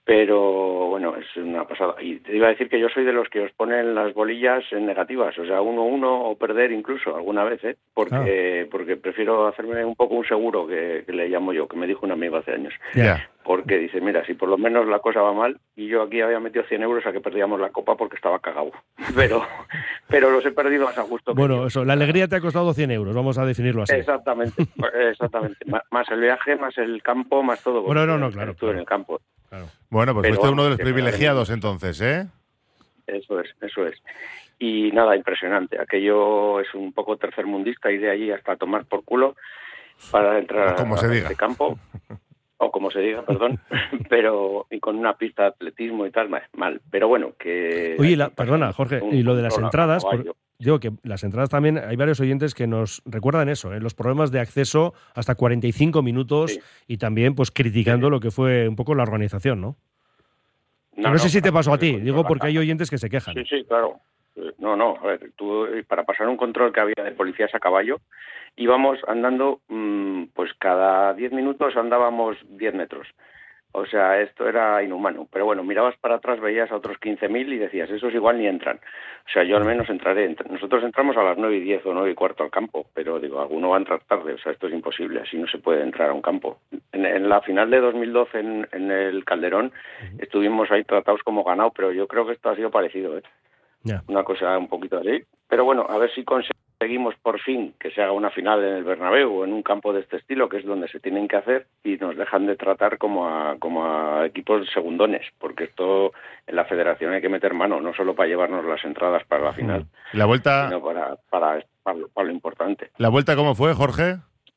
Pero bueno, es una pasada. Y te iba a decir que yo soy de los que os ponen las bolillas en negativas, o sea, uno uno o perder incluso alguna vez, ¿eh? Porque, ah. porque prefiero hacerme un poco un seguro, que, que le llamo yo, que me dijo un amigo hace años. Yeah. Porque dice, mira, si por lo menos la cosa va mal, y yo aquí había metido cien euros a que perdíamos la copa porque estaba cagado. Pero, pero los he perdido más a gusto. Bueno, eso, la alegría te ha costado cien euros, vamos a definirlo así. Exactamente, exactamente. Más el viaje, más el campo, más todo. Bueno, no, no, claro. Estuve claro. en el campo. Claro. Bueno, pues Pero fuiste vamos, uno de los que privilegiados entonces, ¿eh? Eso es, eso es. Y nada, impresionante. Aquello es un poco tercermundista, ir de allí hasta tomar por culo para entrar como se a diga. este campo. O como se diga, perdón, pero y con una pista de atletismo y tal, mal. mal. Pero bueno, que... Oye, la, perdona, Jorge, un, y lo de las un entradas, por, digo que las entradas también, hay varios oyentes que nos recuerdan eso, ¿eh? Los problemas de acceso hasta cuarenta y cinco minutos sí. Y también pues criticando sí. Lo que fue un poco la organización, ¿no? No, no, no sé no, si te pasó a ti, digo porque hay oyentes que se quejan. Sí, sí, claro. No, no, a ver, tú, para pasar un control que había de policías a caballo, íbamos andando, mmm, pues cada diez minutos andábamos diez metros. O sea, esto era inhumano. Pero bueno, mirabas para atrás, veías a otros quince mil y decías, esos igual ni entran. O sea, yo al menos entraré. Nosotros entramos a las nueve y diez o nueve y cuarto al campo, pero digo, alguno va a entrar tarde. O sea, esto es imposible, así no se puede entrar a un campo. En, en la final de dos mil doce en, en el Calderón estuvimos ahí tratados como ganado, pero yo creo que esto ha sido parecido, ¿eh? Yeah. Una cosa un poquito así. Pero bueno, a ver si conseguimos por fin que se haga una final en el Bernabéu o en un campo de este estilo, que es donde se tienen que hacer, y nos dejan de tratar como a, como a equipos segundones, porque esto en la federación hay que meter mano, no solo para llevarnos las entradas para la final, la vuelta, sino para, para, para, lo, para lo importante. ¿La vuelta cómo fue, Jorge?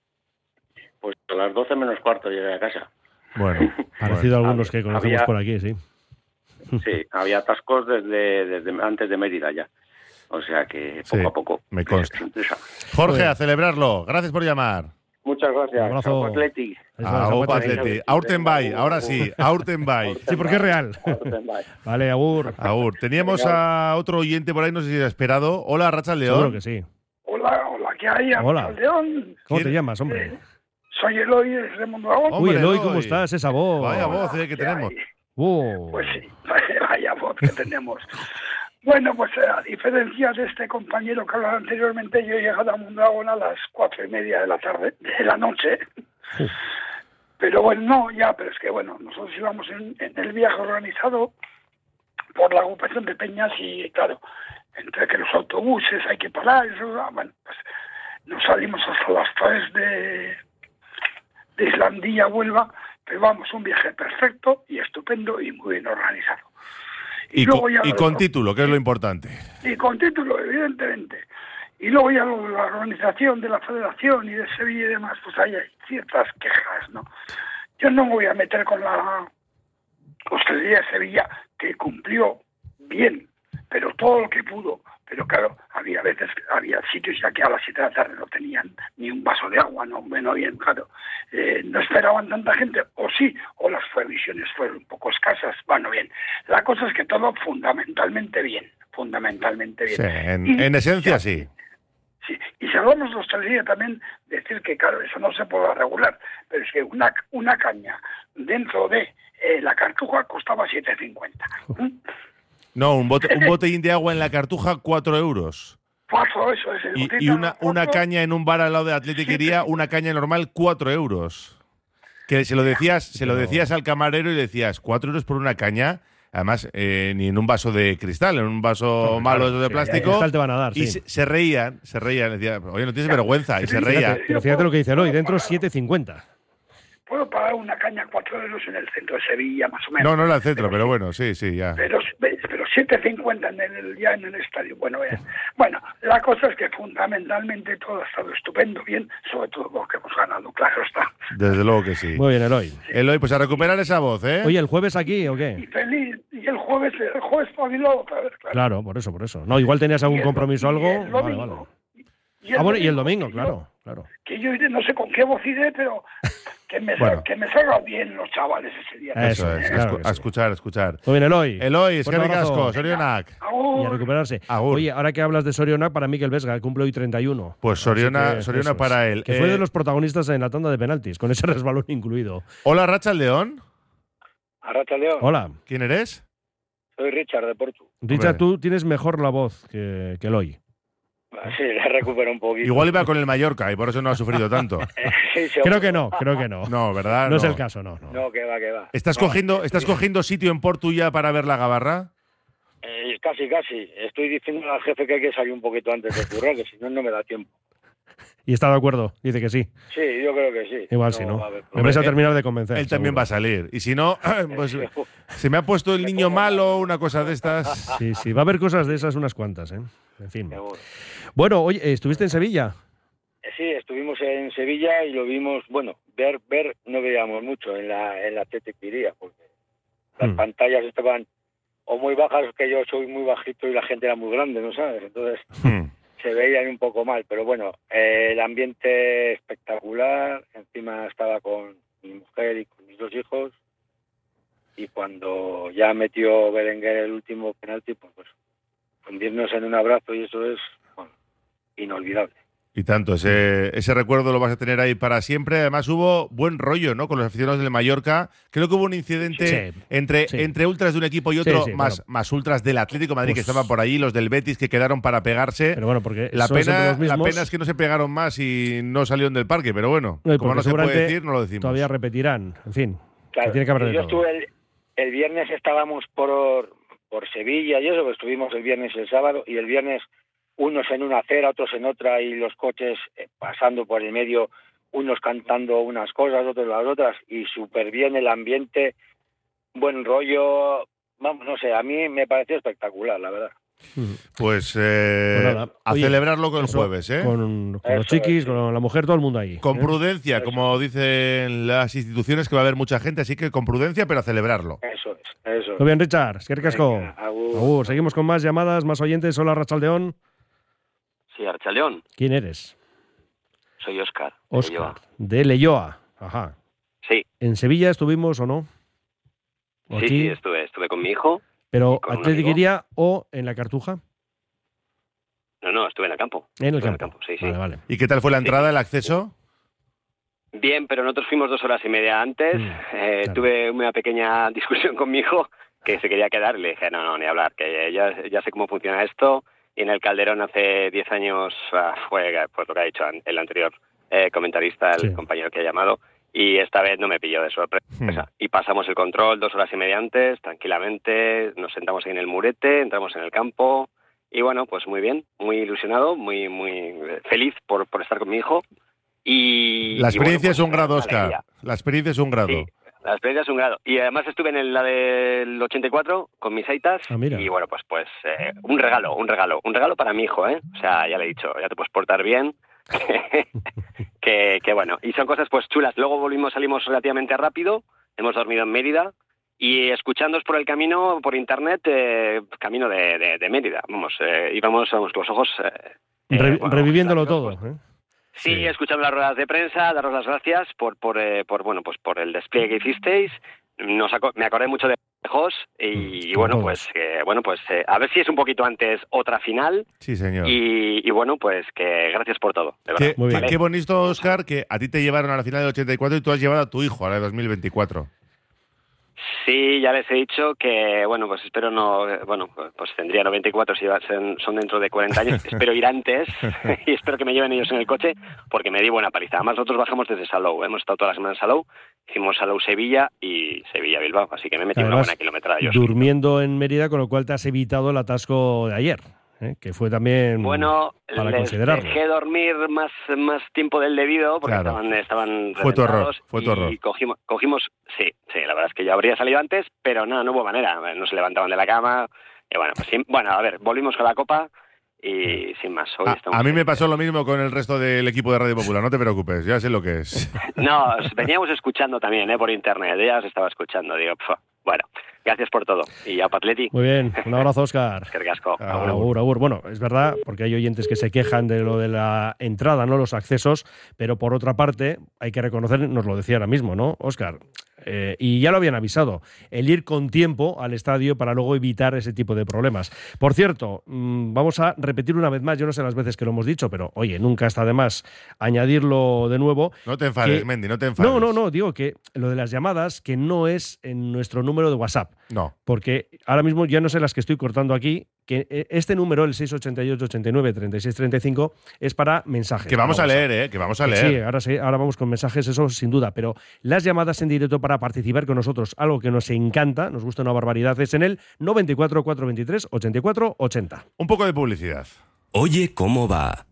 Pues a las doce menos cuarto llegué a casa. Bueno, parecido bueno. a algunos que conocemos había, por aquí, sí. Sí, había atascos desde, desde antes de Mérida ya. O sea que poco sí, a poco. Me consta. Jorge, a celebrarlo. Gracias por llamar. Muchas gracias. Un abrazo. Atleti. Aupa Atleti. Aurtenbay, ahora sí. Aurtenbay. Sí, porque es real. Vale, agur. Agur. Teníamos a otro oyente por ahí, no sé si ha esperado. Hola, Racha León. Seguro que sí. Hola, hola, ¿qué hay? Hola. León. ¿Cómo te llamas, hombre? Eh, soy Eloy de Mondragón. Uy, Eloy, ¿cómo estás? Esa voz. Vaya voz eh, que tenemos. Oh. Pues sí, vaya voz que tenemos. Bueno, pues a diferencia de este compañero que hablaba anteriormente, yo he llegado a Mondragón a las cuatro y media de la tarde, de la noche. Sí. Pero bueno, no, ya, pero es que bueno, nosotros íbamos en, en el viaje organizado por la agrupación de Peñas y claro, entre que los autobuses hay que parar, eso, bueno, pues nos salimos hasta las tres de, de Islandía, Huelva, pero vamos, un viaje perfecto y estupendo y muy bien organizado. Y, y, luego ya y con título, que es lo importante. Y con título, evidentemente. Y luego ya lo de la organización de la federación y de Sevilla y demás, pues ahí hay ciertas quejas, ¿no? Yo no me voy a meter con la hostelería de Sevilla, que cumplió bien, pero todo lo que pudo. Pero claro, había veces, había sitios ya que a las siete de la tarde no tenían ni un vaso de agua, no, bueno, bien, claro, eh, no esperaban tanta gente, o sí, o las previsiones fueron un poco escasas, bueno, bien. La cosa es que todo fundamentalmente bien, fundamentalmente bien. Sí, en, y, en esencia ya, sí. Sí, y si hablamos de hostelería también, decir que claro, eso no se puede regular, pero es que una, una caña dentro de eh, la Cartuja costaba siete cincuenta. ¿Mm? No, un, bote, un botellín de agua en la Cartuja, cuatro euros. Cuatro, eso es. El y, y una, una caña en un bar al lado de Atletiquería, sí, una caña normal, cuatro euros. Que se lo decías, se lo decías al camarero y le decías, cuatro euros por una caña, además, eh, ni en un vaso de cristal, en un vaso no, malo claro, de plástico. Cristal te van a dar, y sí. se, se reían, se reían, decían, oye, no tienes vergüenza, y se reían. Pero fíjate lo que dice Eloy, dentro siete cincuenta. Puedo pagar una caña cuatro euros en el centro de Sevilla, más o menos. No, no en el centro, pero, pero bueno, sí, sí, ya. Pero, pero siete cincuenta en el, ya en el estadio. Bueno, bien. Bueno, la cosa es que fundamentalmente todo ha estado estupendo, bien, sobre todo porque hemos ganado, claro está. Desde luego que sí. Muy bien, Eloy. Sí. Eloy, pues a recuperar esa voz, ¿eh? Oye, ¿el jueves aquí o qué? Y feliz. Y el jueves, el jueves pabilado otra vez, claro. Claro, por eso, por eso. No, igual tenías algún compromiso o algo. Vale, vale. Y ah, bueno, y el domingo, claro, claro. Que yo iré, no sé con qué voz iré, pero que me, bueno. salga, que me salga bien los chavales ese día. Eso es, ¿eh? claro a, a escuchar, a escuchar. Muy bien, Eloy. Eloy, es que ricasco, Sorionak. Y a recuperarse. Agur. Oye, ahora que hablas de Sorionak, para Mikel Vesga, cumple hoy treinta y uno. Pues Soriona, Soriona es, para él. Que eh, fue de los protagonistas en la tanda de penaltis, con ese resbalón incluido. Hola, Racha León. Arratsaldeon. Hola. ¿Quién eres? Soy Richard de Portu. Richard, tú tienes mejor la voz que, que Eloy. Sí, le recupero un poquito. Igual iba con el Mallorca y por eso no ha sufrido tanto. Sí, Creo que no, creo que no. No, ¿verdad? No es el caso, no. no. No, que va, que va. ¿Estás, No, cogiendo, ¿Estás cogiendo sitio en Portu ya para ver la Gabarra? Eh, casi, casi. Estoy diciendo al jefe que hay que salir un poquito antes de currar, que si no, no me da tiempo. ¿Y está de acuerdo? Dice que sí. Sí, yo creo que sí. Igual no, sí, ¿no? va a haber Me vais a Hombre, terminar de convencer. Él también seguro. va a salir. Y si no, pues se me ha puesto el niño malo, una cosa de estas. Sí, sí, va a haber cosas de esas unas cuantas, ¿eh? En fin. Bueno, oye, ¿estuviste en Sevilla? Eh, Sí, estuvimos en Sevilla y lo vimos, bueno, ver, ver no veíamos mucho en la, en la tetequiría, porque las Hmm. pantallas estaban o muy bajas, que yo soy muy bajito y la gente era muy grande, ¿no sabes? Entonces Hmm. se veían un poco mal, pero bueno, eh, el ambiente espectacular, encima estaba con mi mujer y con mis dos hijos, y cuando ya metió Berenguer el último penalti, pues, pues fundirnos en un abrazo y eso es, bueno, inolvidable. Y tanto, ese, ese recuerdo lo vas a tener ahí para siempre. Además hubo buen rollo, ¿no? Con los aficionados del Mallorca. Creo que hubo un incidente Sí, entre, sí. entre ultras de un equipo y otro, Sí, sí, más, bueno. más ultras del Atlético de Madrid Pues- que estaban por allí, los del Betis que quedaron para pegarse. Pero bueno, porque la son siempre pena, los mismos. la pena es que no se pegaron más y no salieron del parque, pero bueno, No, y como porque no se puede seguramente decir, no lo decimos. Todavía repetirán, en fin. Claro, que tiene que haber de yo todo. estuve el, el viernes estábamos por, por Sevilla y eso, pues estuvimos el viernes y el sábado, y el viernes unos en una acera, otros en otra, y los coches eh, pasando por el medio, unos cantando unas cosas, otros las otras, y súper bien el ambiente, buen rollo, vamos, no sé, a mí me pareció espectacular, la verdad. Pues, eh, Pues nada. a Oye, celebrarlo con el eso, jueves, ¿eh? Con, con los Eso chiquis, es, sí. con la mujer, todo el mundo ahí. Con ¿eh? prudencia, como dicen las instituciones, que va a haber mucha gente, así que con prudencia, pero a celebrarlo. Eso es, eso es. Muy bien, Richard. Es que ricasco. Venga, agur. Agur. Seguimos con más llamadas, más oyentes. Hola, Rachaldeón. Sí, Archaleón, ¿Quién eres? soy Óscar. Óscar. De Leyoa. Ajá. Sí, ¿En Sevilla estuvimos o no? ¿O sí, aquí? sí, estuve, estuve con mi hijo. ¿Pero con un Atlético amigo. iría o en la Cartuja? No, no, estuve en el campo. En el Estuve campo. sí, sí. Vale, vale. ¿Y qué tal fue la entrada, el acceso? Bien, pero nosotros fuimos dos horas y media antes. Mm, Eh, claro. Tuve una pequeña discusión con mi hijo que se quería quedar y le dije, no, no, ni hablar, que ya, ya sé cómo funciona esto. Y en el Calderón hace diez años ah, fue pues, lo que ha dicho an- el anterior eh, comentarista, el Sí. compañero que ha llamado. Y esta vez no me pilló de sorpresa. Hmm. Y pasamos el control dos horas y media antes, tranquilamente. Nos sentamos ahí en el murete, entramos en el campo. Y bueno, pues muy bien, muy ilusionado, muy muy feliz por, por estar con mi hijo. Y, La y experiencia bueno, es un pues, grado, una Oscar. alegría. La experiencia es un grado. Sí, la experiencia es un grado. Y además estuve en el- la del ochenta y cuatro con mis aitas. Ah, mira. Y bueno, pues pues eh, un regalo, un regalo. Un regalo para mi hijo, ¿eh? O sea, ya le he dicho, ya te puedes portar bien. que, que bueno, y son cosas pues chulas. Luego volvimos, salimos relativamente rápido. Hemos dormido en Mérida. Y escuchándoos por el camino, por internet, eh, camino de, de, de Mérida. Vamos, eh, íbamos vamos, con los ojos... eh, eh, Re- bueno, reviviéndolo pues, todo. ¿eh? Sí, escuchando las ruedas de prensa, daros las gracias por por, eh, por bueno pues por el despliegue que hicisteis. Nos aco- me acordé mucho de Jos y, y bueno todos. pues eh, bueno pues eh, a ver si es un poquito antes otra final Sí, señor. y, y bueno pues que gracias por todo. De Qué, verdad, qué- ¿vale? qué bonito, Oscar, que a ti te llevaron a la final del ochenta y cuatro y tú has llevado a tu hijo a la de dos mil veinticuatro. Sí, ya les he dicho que, bueno, pues espero no, eh, bueno, pues tendría noventa y cuatro si va- son son dentro de cuarenta años, espero ir antes y espero que me lleven ellos en el coche porque me di buena paliza. Además nosotros bajamos desde Salou, hemos estado toda la semana en Salou, hicimos Salou-Sevilla y Sevilla-Bilbao, así que me metí una Además, buena kilometrada yo. durmiendo en Mérida, con lo cual te has evitado el atasco de ayer, ¿eh? Que fue también Bueno, para les considerarlo. dejé dormir más, más tiempo del debido porque Claro. estaban, estaban Fue tu error, reventados fue tu y error. Cogimos, cogimos, sí, sí, la verdad es que yo habría salido antes, pero no, no hubo manera, no se levantaban de la cama. Y bueno, pues sí, bueno, a ver, volvimos con la copa y sin más. Hoy A, estamos a mí me pasó lo mismo con el resto del equipo de Radio Popular, no te preocupes, ya sé lo que es. No, os veníamos escuchando también, ¿eh? Por internet, ya os estaba escuchando, digo, pf, bueno, gracias por todo. Y a Patleti. Muy bien, un abrazo, Óscar. Que ricasco. Agur, agur, agur. Bueno, es verdad, porque hay oyentes que se quejan de lo de la entrada, no los accesos, pero por otra parte, hay que reconocer, nos lo decía ahora mismo, ¿no, Óscar? Eh, y ya lo habían avisado, el ir con tiempo al estadio para luego evitar ese tipo de problemas. Por cierto, mmm, vamos a repetir una vez más, yo no sé las veces que lo hemos dicho, pero oye, nunca está de más añadirlo de nuevo. No te enfades, que, Mendy, no te enfades. No, no, no, digo que lo de las llamadas, que no es en nuestro número de WhatsApp. No. Porque ahora mismo ya no sé las que estoy cortando aquí, que este número, el seis ochenta y ocho, ochenta y nueve, treinta y seis, treinta y cinco, es para mensajes. Que vamos a leer, ¿eh? Que vamos a leer. Sí, ahora sí, ahora vamos con mensajes, eso sin duda, pero las llamadas en directo para participar con nosotros, algo que nos encanta, nos gusta una barbaridad, es en el noventa y cuatro, cuatrocientos veintitrés, ochenta y cuatro, ochenta. Un poco de publicidad. Oye, ¿cómo va?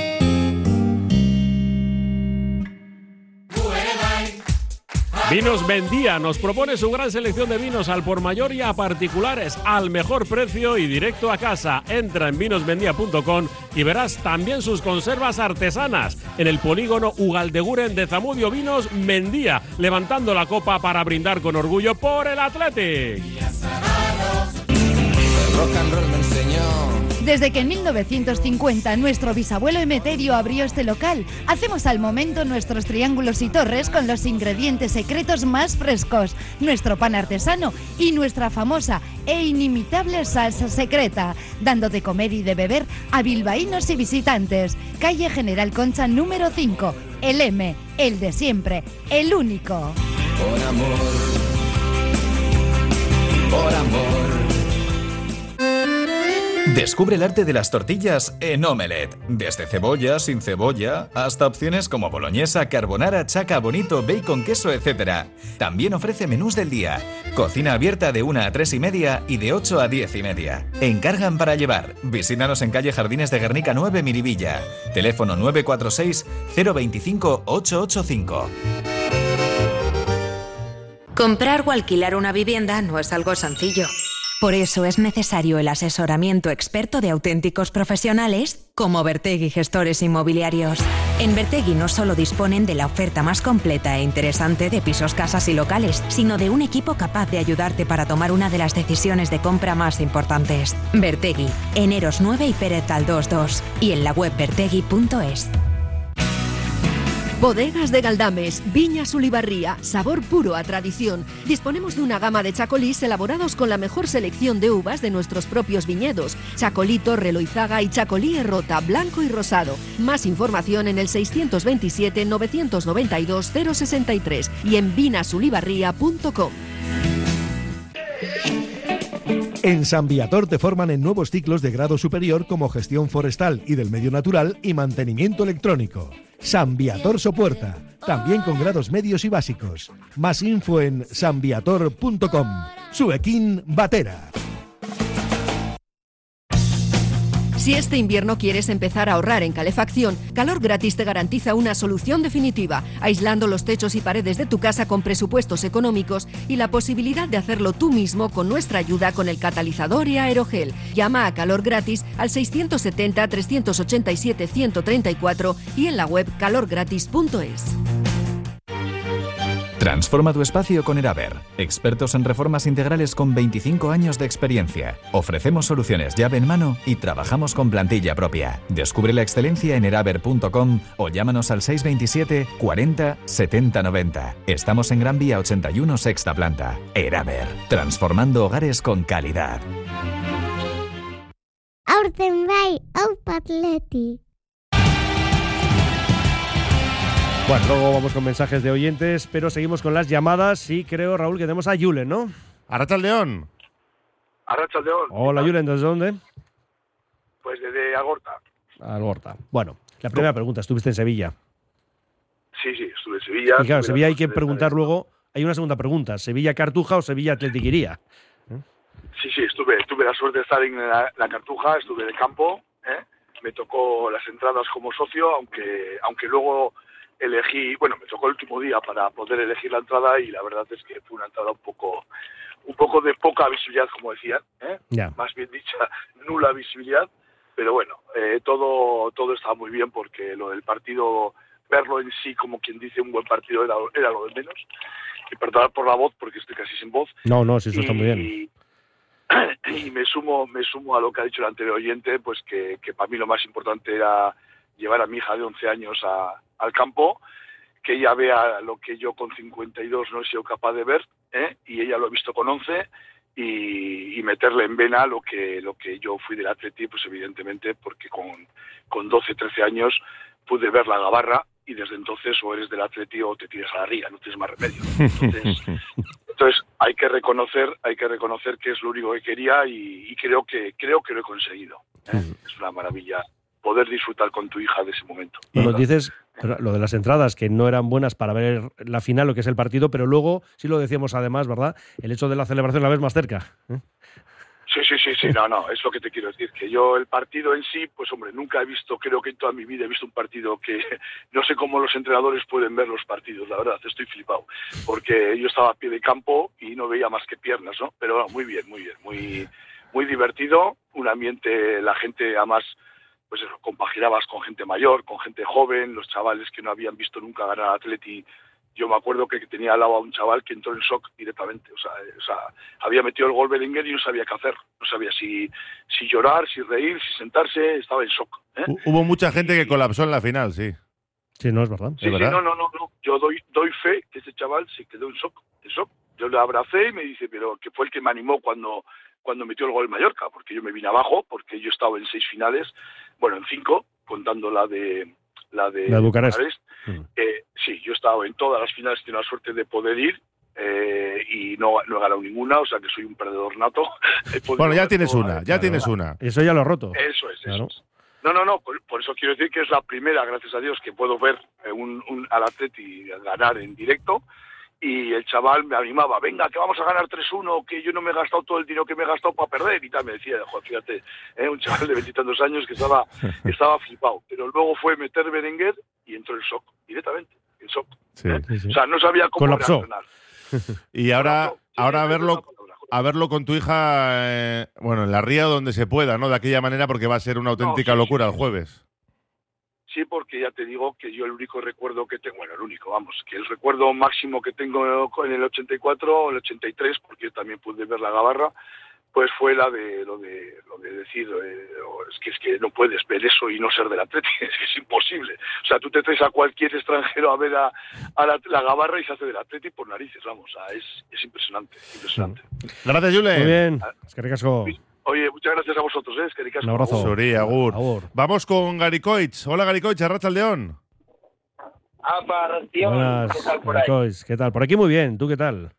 Vinos Mendía nos propone su gran selección de vinos al por mayor y a particulares al mejor precio y directo a casa. Entra en vinos mendía punto com y verás también sus conservas artesanas en el polígono Ugaldeguren de Zamudio. Vinos Mendía, levantando la copa para brindar con orgullo por el Athletic. Rock and roll me enseñó. Desde que en mil novecientos cincuenta nuestro bisabuelo Emeterio abrió este local, hacemos al momento nuestros triángulos y torres con los ingredientes secretos más frescos, nuestro pan artesano y nuestra famosa e inimitable salsa secreta, dando de comer y de beber a bilbaínos y visitantes. Calle General Concha número cinco, el M, el de siempre, el único. Por amor, por amor. Descubre el arte de las tortillas en Omelette. Desde cebolla, sin cebolla, hasta opciones como boloñesa, carbonara, chaca, bonito, bacon, queso, etcétera. También ofrece menús del día. Cocina abierta de una a tres y media y de ocho a diez y media. Encargan para llevar. Visítanos en calle Jardines de Guernica nueve, Miribilla. Teléfono nueve cuatro seis, cero veinticinco, ochocientos ochenta y cinco. Comprar o alquilar una vivienda no es algo sencillo. Por eso es necesario el asesoramiento experto de auténticos profesionales como Bertegui Gestores Inmobiliarios. En Bertegui no solo disponen de la oferta más completa e interesante de pisos, casas y locales, sino de un equipo capaz de ayudarte para tomar una de las decisiones de compra más importantes. Bertegui, en Eros nueve y Pérez Galdós dos, y en la web bertegui punto es. Bodegas de Galdames, Viñas Ulibarría, sabor puro a tradición. Disponemos de una gama de chacolís elaborados con la mejor selección de uvas de nuestros propios viñedos. Chacolí Torre Loizaga y Chacolí Errota, blanco y rosado. Más información en el seiscientos veintisiete, novecientos noventa y dos, cero sesenta y tres y en vinasulibarría punto com. En San Viator te forman en nuevos ciclos de grado superior como gestión forestal y del medio natural y mantenimiento electrónico. San Viator Sopuerta, también con grados medios y básicos. Más info en san viator punto com. Suequín Batera. Si este invierno quieres empezar a ahorrar en calefacción, Calor Gratis te garantiza una solución definitiva, aislando los techos y paredes de tu casa con presupuestos económicos y la posibilidad de hacerlo tú mismo con nuestra ayuda con el catalizador y aerogel. Llama a Calor Gratis al seiscientos setenta, trescientos ochenta y siete, ciento treinta y cuatro y en la web calor gratis punto es. Transforma tu espacio con Eraber, expertos en reformas integrales con veinticinco años de experiencia. Ofrecemos soluciones llave en mano y trabajamos con plantilla propia. Descubre la excelencia en eraber punto com o llámanos al seiscientos veintisiete, cuarenta, setenta, noventa. Estamos en Gran Vía ochenta y uno, sexta planta. Eraber, transformando hogares con calidad. Aurten bai, aupa Athletic. Bueno, luego vamos con mensajes de oyentes, pero seguimos con las llamadas y creo, Raúl, que tenemos a Julen, ¿no? Arratsaldeon. Arratsaldeon. Hola, Julen, ¿desde dónde? Pues desde Agorta. Agorta. Bueno, la primera pregunta, ¿estuviste en Sevilla? Sí, sí, estuve en Sevilla. Y claro, Sevilla hay que preguntar luego, hay una segunda pregunta, ¿Sevilla Cartuja o Sevilla Athletic Iría? ¿Eh? Sí, sí, estuve, tuve la suerte de estar en la, la Cartuja, estuve de campo, ¿eh? Me tocó las entradas como socio, aunque, aunque luego elegí, bueno, me tocó el último día para poder elegir la entrada y la verdad es que fue una entrada un poco un poco de poca visibilidad, como decían, ¿eh? Yeah. Más bien dicha, nula visibilidad, pero bueno, eh, todo todo estaba muy bien porque lo del partido, verlo en sí como quien dice un buen partido era, era lo de menos. Y perdonar por la voz porque estoy casi sin voz. No, no, sí, eso y, está muy bien. Y me sumo me sumo a lo que ha dicho el anterior oyente, pues que, que para mí lo más importante era llevar a mi hija de once años a, al campo, que ella vea lo que yo con cincuenta y dos no he sido capaz de ver, ¿eh? Y ella lo ha visto con once, y, y meterle en vena lo que lo que yo fui del Atleti, pues evidentemente porque con, con doce, trece años pude ver la gabarra, y desde entonces o eres del Atleti o te tiras a la ría, no tienes más remedio. Entonces, entonces hay que reconocer, hay que reconocer que es lo único que quería, y, y creo que creo que lo he conseguido, ¿eh? Es una maravilla poder disfrutar con tu hija de ese momento. Bueno, dices lo de las entradas, que no eran buenas para ver la final, lo que es el partido, pero luego, sí lo decíamos además, ¿verdad? El hecho de la celebración la ves más cerca, ¿eh? Sí, sí, sí, sí, no, no, es lo que te quiero decir, que yo el partido en sí, pues hombre, nunca he visto, creo que en toda mi vida he visto un partido que no sé cómo los entrenadores pueden ver los partidos, la verdad, estoy flipado, porque yo estaba a pie de campo y no veía más que piernas, ¿no? Pero bueno, muy bien, muy bien, muy, muy divertido, un ambiente, la gente además, pues eso, compaginabas con gente mayor, con gente joven, los chavales que no habían visto nunca ganar a Atleti. Yo me acuerdo que tenía al lado a un chaval que entró en shock directamente, o sea, o sea, había metido el gol Berenguer y no sabía qué hacer, no sabía si, si llorar, si reír, si sentarse, estaba en shock, ¿eh? Hubo mucha gente que colapsó en la final, sí. Sí, no es verdad. Sí, ¿Es sí, verdad? no, no, no, no, yo doy, doy fe que ese chaval se quedó en shock, en shock. Yo le abracé y me dice, pero que fue el que me animó cuando, cuando metió el gol en Mallorca, porque yo me vine abajo, porque yo estaba en seis finales, bueno, en cinco, contando la de la de, la de Bucarest. Bucarest. Mm. Eh, sí, yo he estado en todas las finales, tengo la suerte de poder ir, eh, y no, no he ganado ninguna, o sea que soy un perdedor nato. Bueno, ya tienes una, ya claro, tienes una. Eso ya lo ha roto. Eso es, claro. eso es. No, no, no, por, por eso quiero decir que es la primera, gracias a Dios, que puedo ver un, un, al Atleti ganar en directo. Y el chaval me animaba, venga, que vamos a ganar tres uno, que yo no me he gastado todo el dinero que me he gastado para perder, y tal, me decía, joder, fíjate, ¿eh? Un chaval de veintitantos años que estaba, estaba flipado, pero luego fue meter Berenguer y entró en shock, directamente, en shock, sí, ¿eh? sí, sí. O sea, no sabía cómo colapsó. reaccionar. Y ahora, Colapsó. Sí, ahora sí, verlo, a verlo con tu hija, eh, bueno, en la ría donde se pueda, ¿no? De aquella manera, porque va a ser una auténtica no, sí, locura sí, el jueves. Sí, porque ya te digo que yo el único recuerdo que tengo, bueno, el único, vamos, que el recuerdo máximo que tengo en el ochenta y cuatro o el ochenta y tres, porque yo también pude ver la gabarra, pues fue la de lo de lo de decir, eh, es que es que no puedes ver eso y no ser del Atleti, es que es imposible. O sea, tú te traes a cualquier extranjero a ver a, a la, la gabarra y se hace del Atleti por narices, vamos, o sea, es, es impresionante, impresionante. Gracias, Jule. Muy bien, es que ricasco. Oye, muchas gracias a vosotros, ¿eh? Es que ricasco. Un abrazo. Suri, agur. Agur. Vamos con Garicoich. Hola, Garicoich, Arratsaldeón. Apa, tío, Buenas, ¿qué tal por ahí? Garicoich, ¿qué tal? Por aquí muy bien, ¿tú qué tal?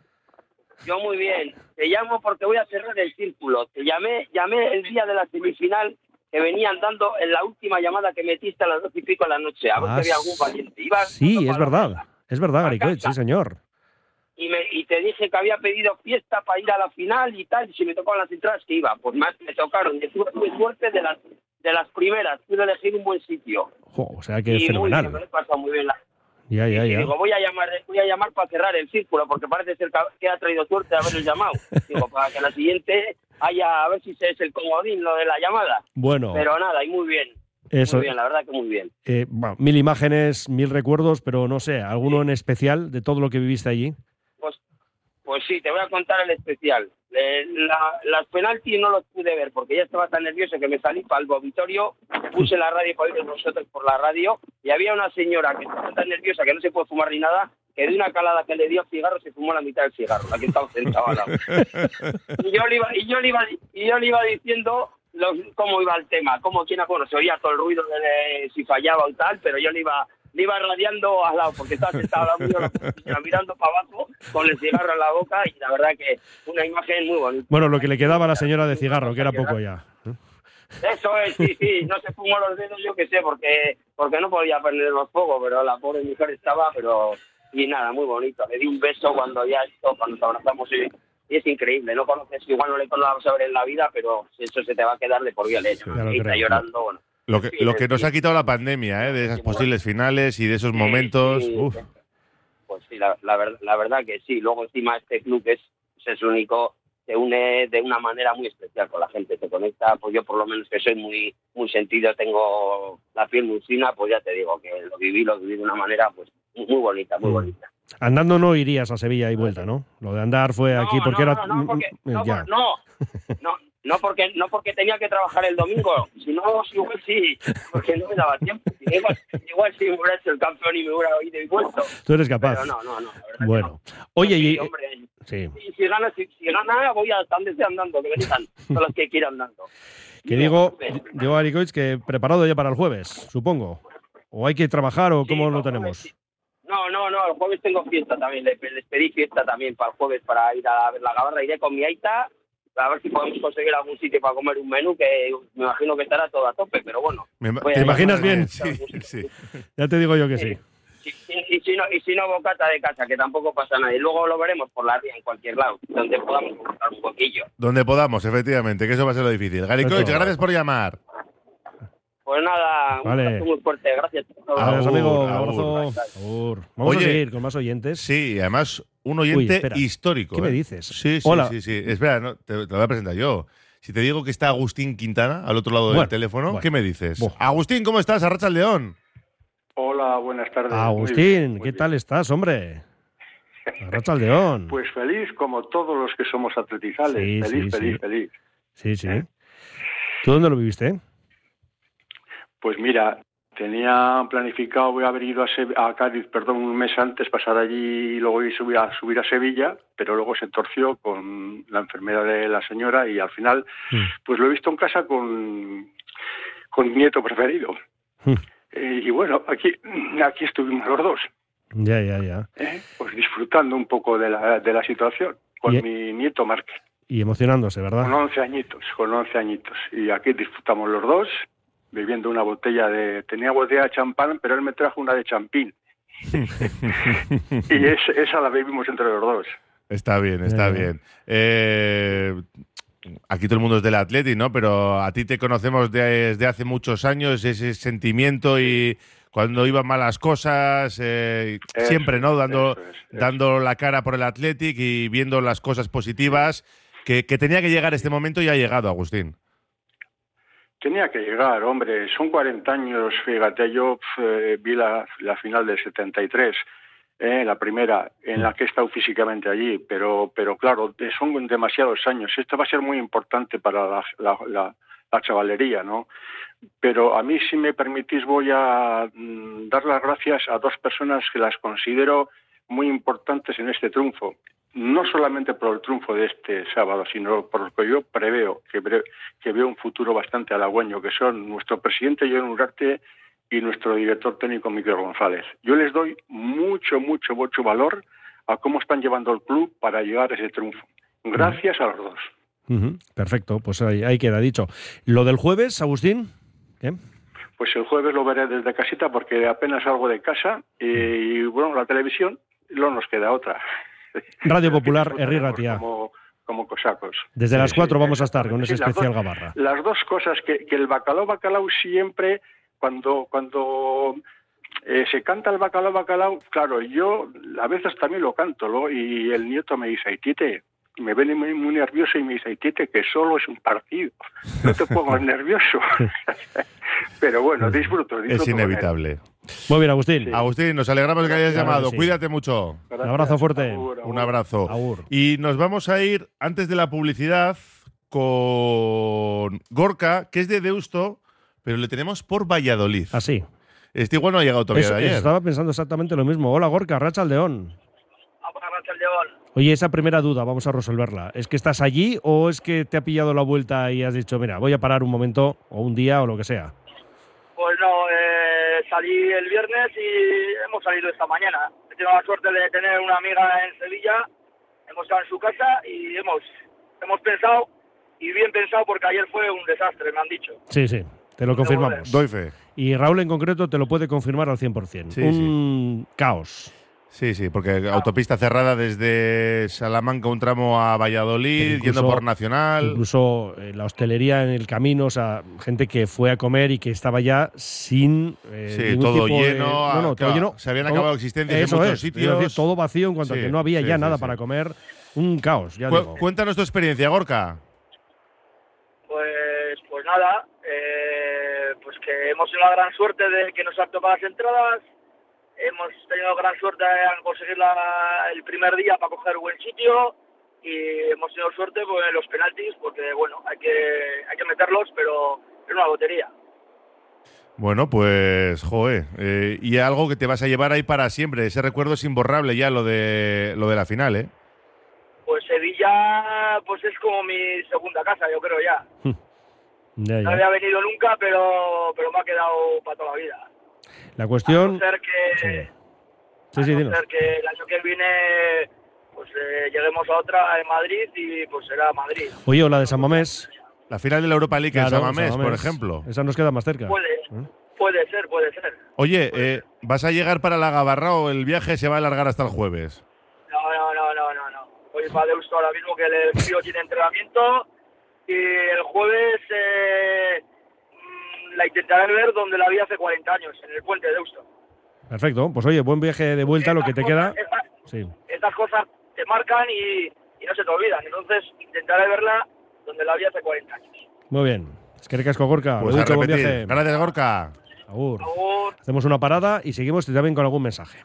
Yo muy bien. Te llamo porque voy a cerrar el círculo. Te llamé, llamé el día de la semifinal que venían dando en la última llamada que metiste a las dos y pico de la noche. A ver Ah, si había algún valiente. Ibas sí, es verdad. Es verdad, Garicoich, sí, señor. Y, me, y te dije que había pedido fiesta para ir a la final y tal, y si me tocaban las entradas que iba, pues más me tocaron. Yo tuve, tuve suerte de las de las primeras, pude elegir un buen sitio. Jo, o sea que y fenomenal. Muy bien, me lo he pasado muy bien. La... Ya, ya, y ya. digo, voy a llamar voy a llamar para cerrar el círculo, porque parece ser que ha traído suerte de haberles llamado. Digo, para que la siguiente haya, a ver si se es el comodín, lo de la llamada. Bueno. Pero nada, y muy bien. Eso, muy bien, la verdad que muy bien. Eh, bueno, mil imágenes, mil recuerdos, pero no sé, ¿alguno en especial de todo lo que viviste allí? Pues Pues sí, te voy a contar el especial. Eh, la, las penaltis no los pude ver porque ya estaba tan nervioso que me salí para el vomitorio, puse la radio para oír nosotros por la radio y había una señora que estaba tan nerviosa que no se puede fumar ni nada, que de una calada que le dio cigarro se fumó la mitad del cigarro, la que estaba sentada al lado. Y yo le iba, y yo le iba, y yo le iba diciendo los, cómo iba el tema, cómo quién, bueno, se oía todo el ruido de, de si fallaba o tal, pero yo le iba le iba radiando al lado, porque estaba sentado al lado mío, mirando para abajo, con el cigarro en la boca, y la verdad que una imagen muy bonita. Bueno, lo que le quedaba a la señora de cigarro, que era poco ya. Eso es, sí, sí, no se fumó los dedos, yo qué sé, porque porque no podía prender los fuegos, pero la pobre mujer estaba, pero... Y nada, muy bonito, le di un beso cuando ya esto, cuando nos abrazamos, y, y es increíble, no conoces, igual no le conoces a ver en la vida, pero eso se te va a quedar de por vida, le Sí, y está llorando, bueno. Lo que, lo que nos ha quitado la pandemia, ¿eh? De esas posibles finales y de esos momentos. Sí, uf. Pues sí, la, la, ver, la verdad que sí. Luego encima este club es, es único, te une de una manera muy especial con la gente, te conecta, pues yo por lo menos que soy muy muy sentido, tengo la piel muy fina, pues ya te digo que lo viví, lo viví de una manera pues muy bonita, muy bonita. Andando no irías a Sevilla y vuelta, ¿no? Lo de andar fue aquí no, porque no, era... No, no, porque, no, ya. no, no, No porque no porque tenía que trabajar el domingo, si no, igual sí, porque no me daba tiempo. Igual, igual sí me hubiera hecho el campeón y me hubiera ido y vuelto. Tú eres capaz. Pero no, no, no. La verdad Bueno. que no. Oye, sí, y... hombre, Sí. y si gana, si, si gana, voy a estar desde andando, que vengan todos los que quieran andando. Que digo, digo Aricoich, que preparado ya para el jueves, supongo. ¿O hay que trabajar o cómo Sí, lo el tenemos? jueves, sí. No, no, no, el jueves tengo fiesta también, les, les pedí fiesta también para el jueves para ir a ver la Gabarra. Iré con mi aita a ver si podemos conseguir algún sitio para comer un menú que me imagino que estará todo a tope, pero bueno. Me, voy ¿Te a imaginas llamar a- bien? Sí, sí. Ya te digo yo que sí. Y, y, y si no, y si no, bocata de casa, que tampoco pasa nada. Y luego lo veremos por la ría en cualquier lado, donde podamos buscar un poquillo. Donde podamos, efectivamente, que eso va a ser lo difícil. Garicoich, Perfecto. gracias por llamar. Pues nada, Vale. un abrazo muy fuerte, gracias. Adiós, amigo. Un Agur. abrazo. Agur. Vamos Oye, a seguir con más oyentes. Sí, y además un Uy, oyente espera. histórico. ¿Qué me ¿eh? dices? Sí, sí, Hola. sí, sí. Espera, no, te, te lo voy a presentar yo. Si te digo que está Agustín Quintana al otro lado Bueno, del teléfono, bueno. ¿qué me dices? Buah. Agustín, ¿cómo estás? Arracha el León. Hola, buenas tardes. Muy Agustín, bien, muy ¿qué bien. tal estás, hombre? Arracha el León. Pues feliz como todos los que somos atletizales. Sí, feliz, sí, feliz, sí. feliz. Sí, sí. ¿Tú dónde lo viviste? Pues mira, tenía planificado voy a haber ido a, Se- a Cádiz, perdón, un mes antes, pasar allí y luego ir subir a, subir a Sevilla, pero luego se torció con la enfermedad de la señora y al final, pues lo he visto en casa con, con mi nieto preferido. Eh, y bueno, aquí, aquí estuvimos los dos. Ya, ya, ya. ¿eh? Pues disfrutando un poco de la, de la situación con Y- mi nieto Márquez, Y emocionándose, ¿verdad? con once añitos, con once añitos. Y aquí disfrutamos los dos, bebiendo una botella de... Tenía botella de champán, pero él me trajo una de champín. Y es- esa la bebimos entre los dos. Está bien, está Eh. bien. Eh, aquí todo el mundo es del Atleti, ¿no? Pero a ti te conocemos desde hace muchos años, ese sentimiento y cuando iban malas cosas, eh, Eso siempre, ¿no? es, Dando, eso es, eso dando la cara por el Athletic y viendo las cosas positivas, que, que tenía que llegar este momento y ha llegado, Agustín. Tenía que llegar, hombre, son cuarenta años, fíjate, yo eh, vi la, la final del setenta y tres, eh, la primera, en la que he estado físicamente allí, pero pero claro, eh, son demasiados años, esto va a ser muy importante para la, la, la, la chavalería, ¿no? Pero a mí, si me permitís, voy a mm, dar las gracias a dos personas que las considero muy importantes en este triunfo. No solamente por el triunfo de este sábado, sino por lo que yo preveo, que, bre- que veo un futuro bastante halagüeño, que son nuestro presidente John Ugarte y nuestro director técnico Miguel González. Yo les doy mucho, mucho, mucho valor a cómo están llevando el club para llegar a ese triunfo. Gracias a los dos. Ujú, perfecto, pues ahí, ahí queda dicho. ¿Lo del jueves, Agustín? ¿Qué? Pues el jueves lo veré desde casita porque apenas salgo de casa y, y, bueno, la televisión no nos queda otra. Radio Popular, Herri Ratia. Como, como cosacos. Desde Sí, las cuatro sí, vamos a estar con ese sí, las especial dos- Gabarra. Las dos cosas, que, que el bacalao bacalao siempre, cuando cuando eh, se canta el bacalao bacalao, claro, yo a veces también lo canto, ¿no? Y el nieto me dice, "Ay, Tite", me ven muy, muy nervioso y me dice, "Ay, Tite, que solo es un partido, no te pongas nervioso". Pero bueno, disfruto, disfruto. Es con él. inevitable. Muy bien, Agustín. Agustín, nos alegramos de que hayas Claro llamado. que sí. Cuídate mucho. Un abrazo fuerte. Un abrazo. Y nos vamos a ir, antes de la publicidad, con Gorka, que es de Deusto, pero le tenemos por Valladolid. Así. Este igual no ha llegado todavía Eso- de ayer. estaba pensando exactamente lo mismo. Hola, Gorka, Racha al León. Oye, esa primera duda, vamos a resolverla. ¿Es que estás allí o es que te ha pillado la vuelta y has dicho, mira, voy a parar un momento o un día o lo que sea? Pues no, eh, salí el viernes y hemos salido esta mañana. He tenido la suerte de tener una amiga en Sevilla, hemos estado en su casa y hemos, hemos pensado, y bien pensado porque ayer fue un desastre, me han dicho. Sí, sí, te lo confirmamos. Doy fe. Y Raúl en concreto te lo puede confirmar al cien por ciento. Sí, un caos. Sí, sí, porque autopista cerrada desde Salamanca un tramo a Valladolid, Incluso- yendo por Nacional. Incluso eh, la hostelería en el camino, o sea, gente que fue a comer y que estaba ya sin eh, Sí, ningún todo tipo de- lleno, no, no, ah, todo claro, lleno. se habían Todo- acabado existencias en eso muchos es, sitios. quiero decir, todo vacío en cuanto Sí, a que no había sí, ya sí, nada sí. para comer. Un caos, ya Cu- digo. Cuéntanos tu experiencia, Gorka. Pues, pues nada, eh, pues que hemos tenido la gran suerte de que nos han tocado las entradas, hemos tenido gran suerte en conseguir la- el primer día para coger buen sitio y hemos tenido suerte pues, en los penaltis, porque bueno, hay que, hay que meterlos, pero es una lotería. Bueno, pues, joder, eh, y algo que te vas a llevar ahí para siempre. Ese recuerdo es imborrable ya, lo de lo de la final, ¿eh? Pues Sevilla, pues es como mi segunda casa, yo creo ya. Ya, No ya. había venido nunca, pero pero me ha quedado para toda la vida. La A cuestión... no ser que, Sí, sí, a no dinos. ser que el año que viene pues eh, lleguemos a otra en Madrid y pues será Madrid. Oye, o la de San Mamés. La final de la Europa League en Claro, San Mamés, San por Mamés. ejemplo. Esa nos queda más cerca. Puede, ¿Eh? puede ser, puede ser. Oye, eh, ¿vas a llegar para la Gabarra o el viaje se va a alargar hasta el jueves? No, no, no, no, no, no. Voy para Deusto ahora mismo que el tío tiene entrenamiento y el jueves eh, mm, la intentaré ver donde la vi hace cuarenta años, en el puente de Deusto. Perfecto. Pues oye, buen viaje de vuelta, lo que te queda. Estas, Sí. estas cosas te marcan y, y no se te olvidan. Entonces intentaré verla donde la vi hace cuarenta años. Muy bien. Es que ricasco, Gorka. Pues Lo a dicho, buen repetir. viaje. Gracias, Gorka. Agur. Hacemos una parada y seguimos también con algún mensaje.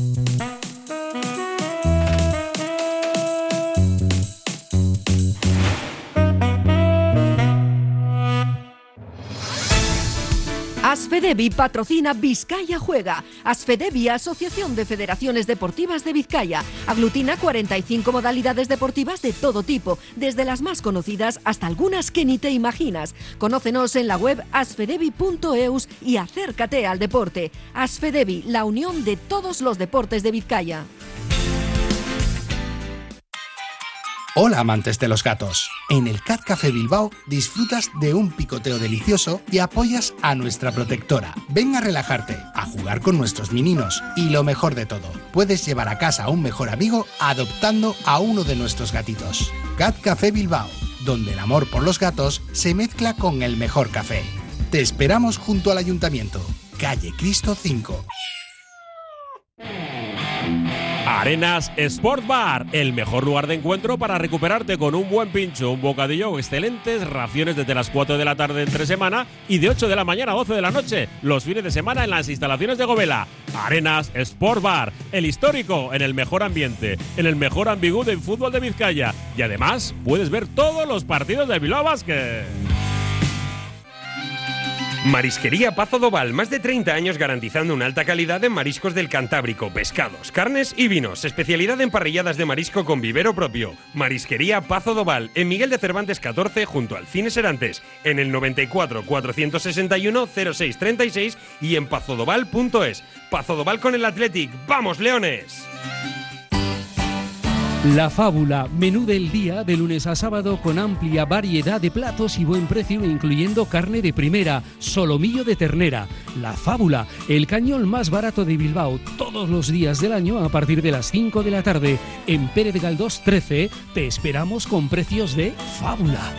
Asfedevi patrocina Vizcaya Juega. Asfedevi, Asociación de Federaciones Deportivas de Vizcaya, aglutina cuarenta y cinco modalidades deportivas de todo tipo, desde las más conocidas hasta algunas que ni te imaginas. Conócenos en la web asfedevi punto eus y acércate al deporte. Asfedevi, la unión de todos los deportes de Vizcaya. Hola amantes de los gatos. En el Cat Café Bilbao disfrutas de un picoteo delicioso y apoyas a nuestra protectora. Ven a relajarte, a jugar con nuestros mininos y lo mejor de todo, puedes llevar a casa a un mejor amigo adoptando a uno de nuestros gatitos. Cat Café Bilbao, donde el amor por los gatos se mezcla con el mejor café. Te esperamos junto al Ayuntamiento, calle Cristo cinco. Arenas Sport Bar, el mejor lugar de encuentro para recuperarte con un buen pincho, un bocadillo o excelentes raciones desde las cuatro de la tarde entre semana y de ocho de la mañana a doce de la noche los fines de semana en las instalaciones de Govela. Arenas Sport Bar, el histórico en el mejor ambiente, en el mejor ambigú del fútbol de Vizcaya y además puedes ver todos los partidos de Bilbao Basket. Marisquería Pazo Doval, más de treinta años garantizando una alta calidad en mariscos del Cantábrico, pescados, carnes y vinos. Especialidad en parrilladas de marisco con vivero propio. Marisquería Pazo Doval, en Miguel de Cervantes catorce, junto al Cine Serantes, en el noventa y cuatro, cuatrocientos sesenta y uno, cero seis treinta y seis y en pazodoval punto es. Pazo Doval con el Athletic. ¡Vamos, Leones! La Fábula, menú del día de lunes a sábado con amplia variedad de platos y buen precio incluyendo carne de primera, solomillo de ternera. La Fábula, el cañón más barato de Bilbao, todos los días del año a partir de las cinco de la tarde. En Pérez Galdós trece te esperamos con precios de Fábula.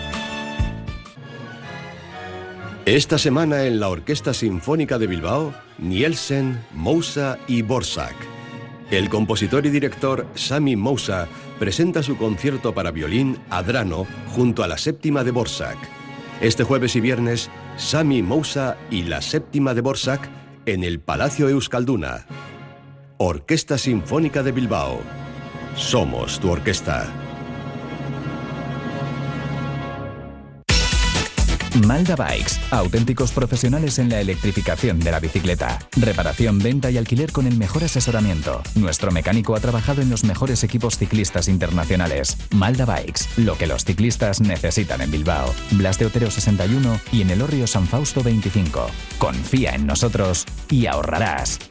Esta semana en la Orquesta Sinfónica de Bilbao, Nielsen, Moussa y Borsak. El compositor y director Sami Moussa presenta su concierto para violín Adrano junto a la séptima de Borsak. Este jueves y viernes, Sami Moussa y la séptima de Borsak en el Palacio Euskalduna. Orquesta Sinfónica de Bilbao. Somos tu orquesta. Malda Bikes, auténticos profesionales en la electrificación de la bicicleta. Reparación, venta y alquiler con el mejor asesoramiento. Nuestro mecánico ha trabajado en los mejores equipos ciclistas internacionales. Malda Bikes, lo que los ciclistas necesitan en Bilbao. Blas de Otero sesenta y uno y en Elorrio San Fausto veinticinco. Confía en nosotros y ahorrarás.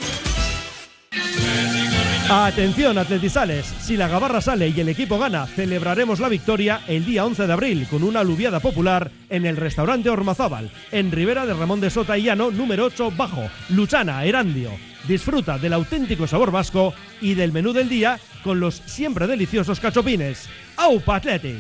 Atención, atletizales, si la Gabarra sale y el equipo gana, celebraremos la victoria el día once de abril con una alubiada popular en el restaurante Ormazábal, en Ribera de Ramón de Sota y Llano, número ocho bajo, Luchana, Erandio. Disfruta del auténtico sabor vasco y del menú del día con los siempre deliciosos cachopines. ¡Aupa Athletic!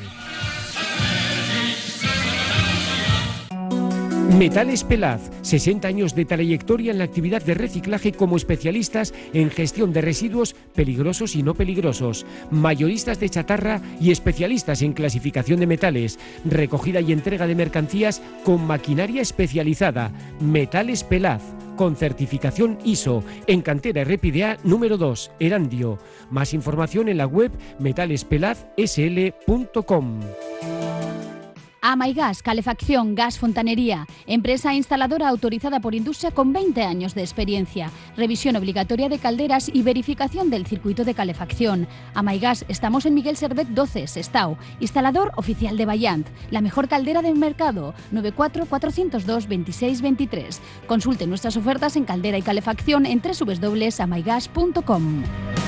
Metales Pelaz, sesenta años de trayectoria en la actividad de reciclaje como especialistas en gestión de residuos peligrosos y no peligrosos, mayoristas de chatarra y especialistas en clasificación de metales, recogida y entrega de mercancías con maquinaria especializada. Metales Pelaz, con certificación I S O, en cantera R P D A número dos, Erandio. Más información en la web metalespelaz s l punto com. Amaigas, calefacción, gas, fontanería. Empresa instaladora autorizada por Industria con veinte años de experiencia. Revisión obligatoria de calderas y verificación del circuito de calefacción. Amaigas, estamos en Miguel Servet doce, Sestao. Instalador oficial de Bayant. La mejor caldera del mercado. nueve cuatro cuatro cero dos dos seis dos tres. Consulte nuestras ofertas en caldera y calefacción en doble u doble u doble u punto amaigas punto com.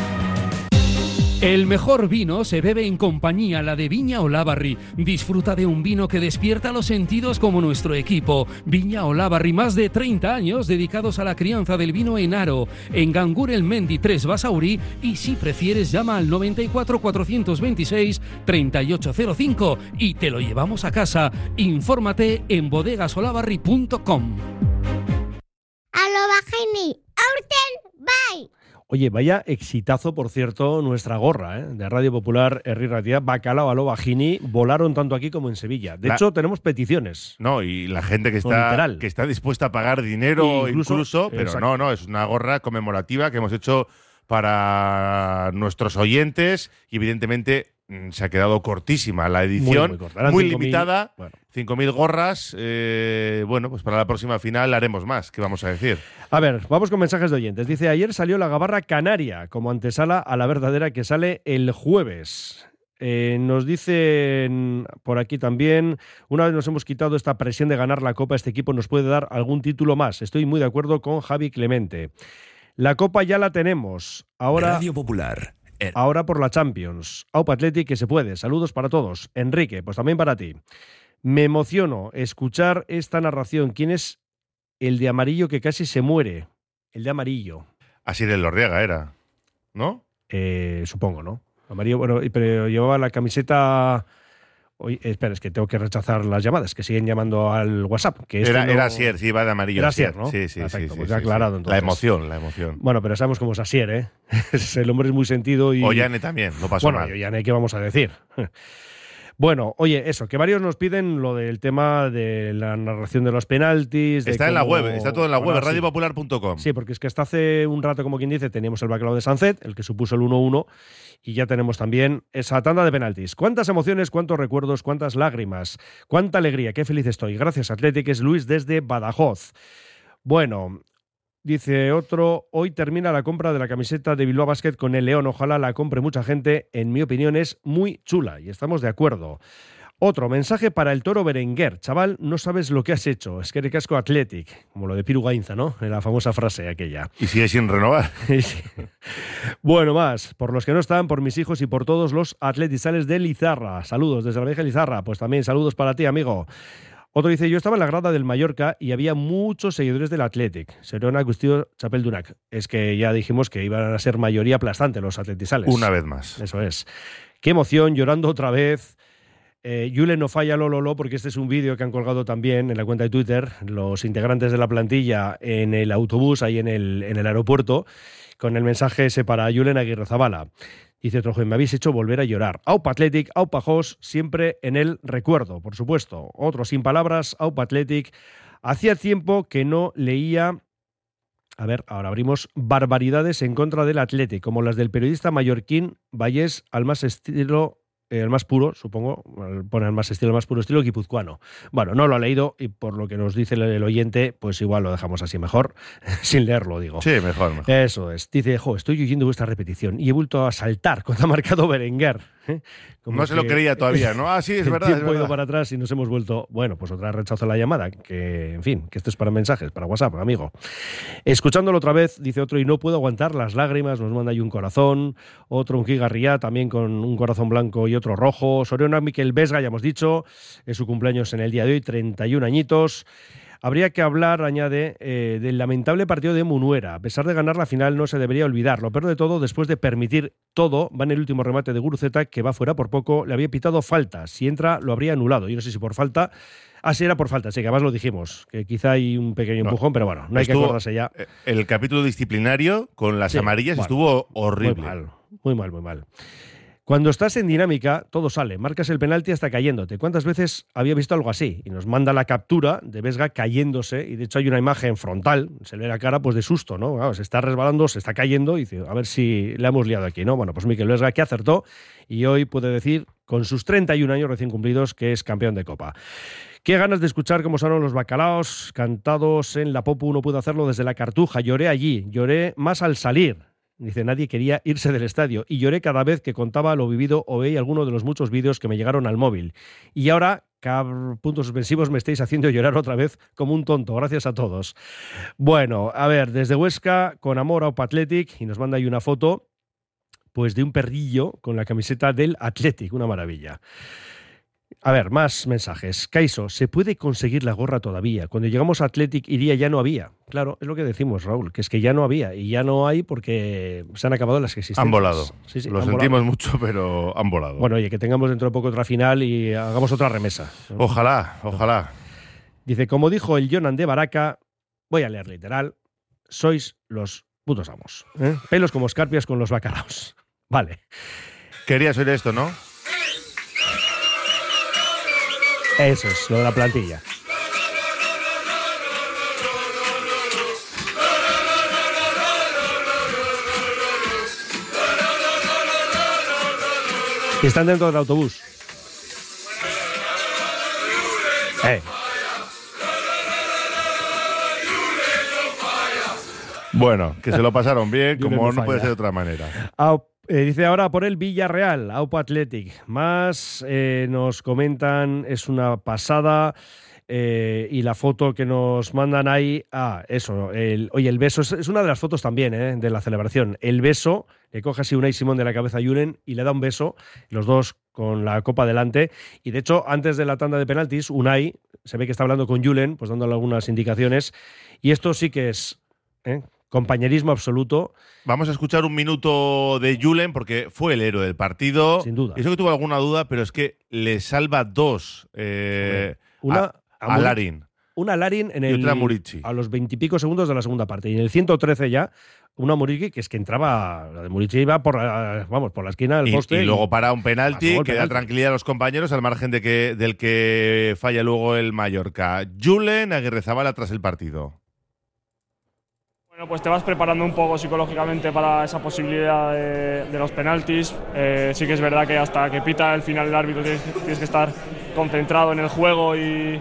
El mejor vino se bebe en compañía, la de Viña Olavarri. Disfruta de un vino que despierta los sentidos como nuestro equipo. Viña Olavarri, más de treinta años dedicados a la crianza del vino en Aro, en Gangur el Mendi tres Basauri, y si prefieres llama al noventa y cuatro cuatrocientos veintiséis treinta y ocho cero cinco y te lo llevamos a casa. Infórmate en bodegas olavarri punto com. Alo bajini, aurten bai. Oye, vaya exitazo, por cierto, nuestra gorra, ¿eh? De Radio Popular, Herri Ratia, Bacalao a lo Bajini, volaron tanto aquí como en Sevilla. De la... hecho, tenemos peticiones. No, y la gente que está, que está dispuesta a pagar dinero incluso, incluso pero exacto. no, no, es una gorra conmemorativa que hemos hecho para nuestros oyentes y evidentemente se ha quedado cortísima la edición, muy, muy, muy limitada, bueno. cinco mil gorras, eh, bueno, pues para la próxima final haremos más, ¿qué vamos a decir? A ver, vamos con mensajes de oyentes. Dice, ayer salió la Gabarra Canaria como antesala a la verdadera que sale el jueves. Eh, nos dicen por aquí también, una vez nos hemos quitado esta presión de ganar la Copa, este equipo nos puede dar algún título más. Estoy muy de acuerdo con Javi Clemente. La Copa ya la tenemos. Ahora Radio Popular. Ahora por la Champions. Aupa Athletic, que se puede. Saludos para todos. Enrique, pues también para ti. Me emociono escuchar esta narración. ¿Quién es el de amarillo que casi se muere? El de amarillo. Así de Lordiaga era, ¿no? Eh, supongo, ¿no? Amarillo, bueno, pero llevaba la camiseta... Oye, espera, es que tengo que rechazar las llamadas, que siguen llamando al WhatsApp. Que este era, no... era Asier, sí, iba de amarillo. Era Asier, ¿no? Sí, sí, Perfecto, sí. pues sí, ya sí, aclarado sí. entonces. La emoción, la emoción. Bueno, pero sabemos cómo es Asier, ¿eh? El hombre es muy sentido y... Ollane también, no pasó bueno, mal. Bueno, Ollane, ¿qué vamos a decir? Bueno, oye, eso, que varios nos piden lo del tema de la narración de los penaltis. De está cómo... en la web, está todo en la web, bueno, radio popular punto com. Sí, porque es que hasta hace un rato, como quien dice, teníamos el bacalao de Sancet, el que supuso el uno uno, y ya tenemos también esa tanda de penaltis. ¿Cuántas emociones, cuántos recuerdos, cuántas lágrimas, cuánta alegría? Qué feliz estoy. Gracias, Athletic, es Luis desde Badajoz. Bueno... Dice otro, hoy termina la compra de la camiseta de Bilbao Basket con el León. Ojalá la compre mucha gente. En mi opinión es muy chula y estamos de acuerdo. Otro mensaje para el Toro Berenguer. Chaval, no sabes lo que has hecho. Es que eres casco Athletic. Como lo de Piru Gainza, ¿no? La famosa frase aquella. Y sigue sin renovar. Bueno, más. Por los que no están, por mis hijos y por todos los atletizales de Lizarra. Saludos desde la vieja Lizarra. Pues también saludos para ti, amigo. Otro dice, yo estaba en la grada del Mallorca y había muchos seguidores del Athletic. Serona, Agustío, Chapeldunac. Es que ya dijimos que iban a ser mayoría aplastante los atletizales. Una vez más. Eso es. Qué emoción, llorando otra vez. Eh, Yule no falla, lololo, porque este es un vídeo que han colgado también en la cuenta de Twitter los integrantes de la plantilla en el autobús, ahí en el, en el aeropuerto, con el mensaje ese para Julen Aguirre Zabala. Dice otro joven, me habéis hecho volver a llorar. Aupa Athletic, Aupa Jos, siempre en el recuerdo, por supuesto. Otro sin palabras, Aupa Athletic. Hacía tiempo que no leía, a ver, ahora abrimos, barbaridades en contra del Athletic, como las del periodista mallorquín Vallés, al más estilo... el más puro, supongo, pone el más estilo, el más puro estilo guipuzcoano. Bueno, no lo ha leído y por lo que nos dice el oyente, pues igual lo dejamos así mejor, sin leerlo, digo. Sí, mejor, mejor. Eso es. Dice, jo, estoy oyendo vuestra repetición y he vuelto a saltar cuando ha marcado Berenguer. ¿Eh? Como no se lo creía todavía, ¿no? Ah, sí, es verdad. El tiempo ha ido para atrás y nos hemos vuelto, bueno, pues otra vez rechazo la llamada, que, en fin, que esto es para mensajes, para WhatsApp, amigo. Escuchándolo otra vez, dice otro, y no puedo aguantar las lágrimas, nos manda ahí un corazón, otro un gigarría, también con un corazón blanco y otro rojo. Soriona Miquel Vesga, ya hemos dicho, es su cumpleaños en el día de hoy, treinta y un añitos. Habría que hablar, añade, eh, del lamentable partido de Munuera. A pesar de ganar la final, no se debería olvidar. Lo peor de todo, después de permitir todo, va en el último remate de Guruceta, que va fuera por poco, le había pitado falta. Si entra, lo habría anulado. Yo no sé si por falta... Ah, sí, era por falta, sí, que además lo dijimos, que quizá hay un pequeño empujón, no, pero bueno, no hay estuvo, que acordarse ya. El capítulo disciplinario con las sí, amarillas bueno, estuvo horrible. Muy mal, muy mal, muy mal. Cuando estás en dinámica, todo sale. Marcas el penalti hasta cayéndote. ¿Cuántas veces había visto algo así? Y nos manda la captura de Vesga cayéndose, y de hecho hay una imagen frontal, se le ve la cara pues de susto, ¿no? Claro, se está resbalando, se está cayendo, y dice, a ver si le hemos liado aquí, ¿no? Bueno, pues Mikel Vesga que acertó, y hoy puede decir, con sus treinta y un años recién cumplidos, que es campeón de Copa. Qué ganas de escuchar cómo sonaron los bacalaos cantados en la Popu. Uno pudo hacerlo desde la Cartuja. Lloré allí, lloré más al salir. Dice, nadie quería irse del estadio, y lloré cada vez que contaba lo vivido o veía alguno de los muchos vídeos que me llegaron al móvil. Y ahora, cab... puntos suspensivos, me estáis haciendo llorar otra vez como un tonto. Gracias a todos. Bueno, a ver, desde Huesca, con amor a Aupa Athletic, y nos manda ahí una foto pues de un perrillo con la camiseta del Athletic, una maravilla. A ver, más mensajes. Caiso, ¿se puede conseguir la gorra todavía? Cuando llegamos a Athletic Iría ya no había. Claro, es lo que decimos, Raúl, que es que ya no había, y ya no hay porque se han acabado las existencias. Han volado. Sí, sí, lo han sentimos volado. mucho, pero han volado. Bueno, oye, que tengamos dentro de poco otra final y hagamos otra remesa. Ojalá, ojalá. Dice, como dijo el Jonan de Baraca, voy a leer literal, sois los putos amos. ¿eh? Pelos como escarpias con los bacalaos. Vale. Querías oír esto, ¿no? Eso es, lo de la plantilla. Y están dentro del autobús. Eh. Bueno, que se lo pasaron bien, Julen como no no puede falla. ser de otra manera. Au- eh, dice ahora por el Villarreal, Aupa Athletic. Más eh, nos comentan, es una pasada. Eh, y la foto que nos mandan ahí, ah, eso, el, oye, el beso, es, es una de las fotos también eh, de la celebración. El beso, le coge así Unai Simón de la cabeza a Julen y le da un beso, los dos con la copa delante. Y de hecho, antes de la tanda de penaltis, Unai se ve que está hablando con Julen, pues dándole algunas indicaciones. Y esto sí que es ¿eh? compañerismo absoluto. Vamos a escuchar un minuto de Julen, porque fue el héroe del partido. Sin duda. Y eso que tuvo alguna duda, pero es que le salva dos. Eh, Una a, a Muri- Larin. Una Larin en Y el, otra Murici. a los veintipico segundos de la segunda parte. Y en el ciento trece ya, una Murici que es que entraba, la de Murici iba por la, vamos, por la esquina del Y, poste. y luego para un penalti pasó el que da penalti. tranquilidad a los compañeros al margen de que, del que falla luego el Mallorca. Julen Aguirrezabala tras el partido. Bueno, pues te vas preparando un poco psicológicamente para esa posibilidad de, de los penaltis. Eh, sí que es verdad que hasta que pita el final el árbitro tienes, tienes que estar concentrado en el juego y,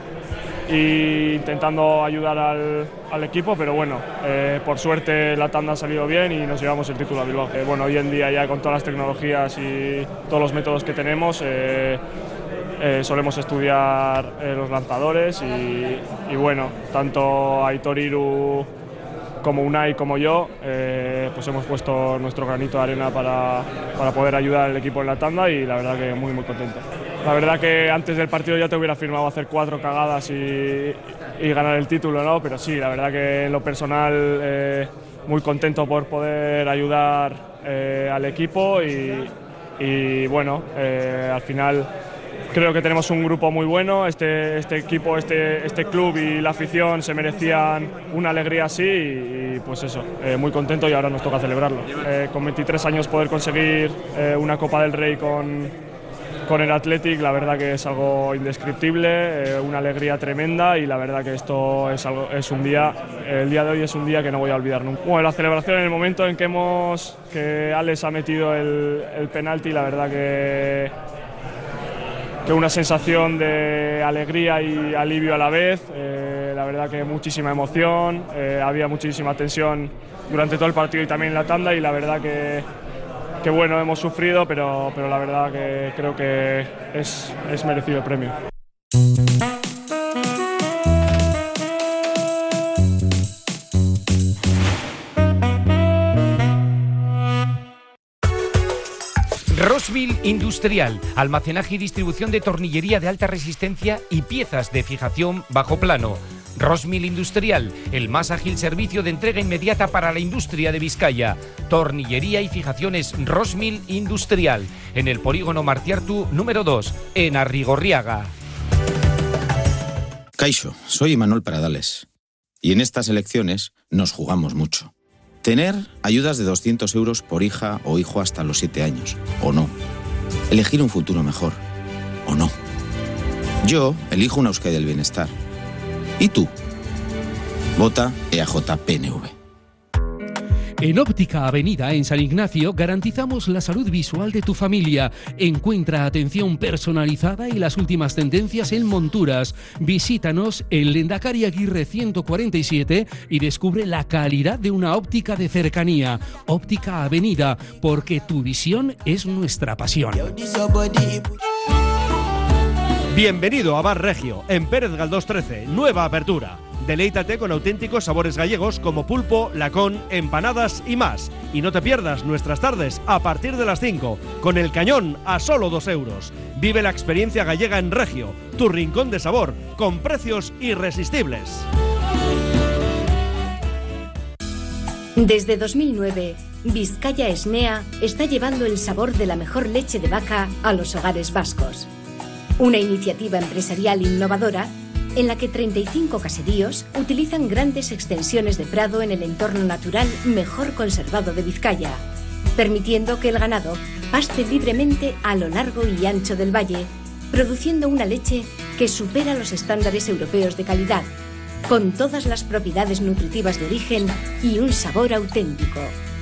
y intentando ayudar al, al equipo, pero bueno, eh, por suerte la tanda ha salido bien y nos llevamos el título a Bilbao. Eh, bueno, hoy en día ya con todas las tecnologías y todos los métodos que tenemos, eh, eh, solemos estudiar eh, los lanzadores y, y bueno, tanto Aitor Iru como Unai como yo, eh, pues hemos puesto nuestro granito de arena para, para poder ayudar al equipo en la tanda y la verdad que muy muy contento. La verdad que antes del partido ya te hubiera firmado hacer cuatro cagadas y, y ganar el título, ¿no? Pero sí, la verdad que en lo personal eh, muy contento por poder ayudar eh, al equipo y, y bueno, eh, al final creo que tenemos un grupo muy bueno, este, este equipo, este, este club y la afición se merecían una alegría así y, y pues eso, eh, muy contento y ahora nos toca celebrarlo. Eh, con veintitrés años poder conseguir eh, una Copa del Rey con, con el Athletic, la verdad que es algo indescriptible, eh, una alegría tremenda y la verdad que esto es, algo, es un día, el día de hoy es un día que no voy a olvidar nunca. Bueno, la celebración en el momento en que, hemos, que Alex ha metido el, el penalti, la verdad que que una sensación de alegría y alivio a la vez, eh, la verdad que muchísima emoción, eh, había muchísima tensión durante todo el partido y también en la tanda y la verdad que, que bueno, hemos sufrido, pero, pero la verdad que creo que es, es merecido el premio. Rossville Industrial, almacenaje y distribución de tornillería de alta resistencia y piezas de fijación bajo plano. Rossville Industrial, el más ágil servicio de entrega inmediata para la industria de Vizcaya. Tornillería y fijaciones Rossville Industrial, en el polígono Martiartu número dos, en Arrigorriaga. Caixo, soy Imanol Pradales. Y en estas elecciones nos jugamos mucho. Tener ayudas de doscientos euros por hija o hijo hasta los siete años, o no. Elegir un futuro mejor, o no. Yo elijo una Euskadi del bienestar. ¿Y tú? Vota E A J P N V. En Óptica Avenida, en San Ignacio, garantizamos la salud visual de tu familia. Encuentra atención personalizada y las últimas tendencias en monturas. Visítanos en Lendakari Aguirre ciento cuarenta y siete y descubre la calidad de una óptica de cercanía. Óptica Avenida, porque tu visión es nuestra pasión. Bienvenido a Bar Regio, en Pérez Galdós trece, nueva apertura. Deleítate con auténticos sabores gallegos como pulpo, lacón, empanadas y más. Y no te pierdas nuestras tardes a partir de las cinco, con el cañón a solo dos euros. Vive la experiencia gallega en Regio, tu rincón de sabor, con precios irresistibles. Desde dos mil nueve, Vizcaya Esnea está llevando el sabor de la mejor leche de vaca a los hogares vascos. Una iniciativa empresarial innovadora en la que treinta y cinco caseríos utilizan grandes extensiones de prado en el entorno natural mejor conservado de Vizcaya, permitiendo que el ganado paste libremente a lo largo y ancho del valle, produciendo una leche que supera los estándares europeos de calidad, con todas las propiedades nutritivas de origen y un sabor auténtico.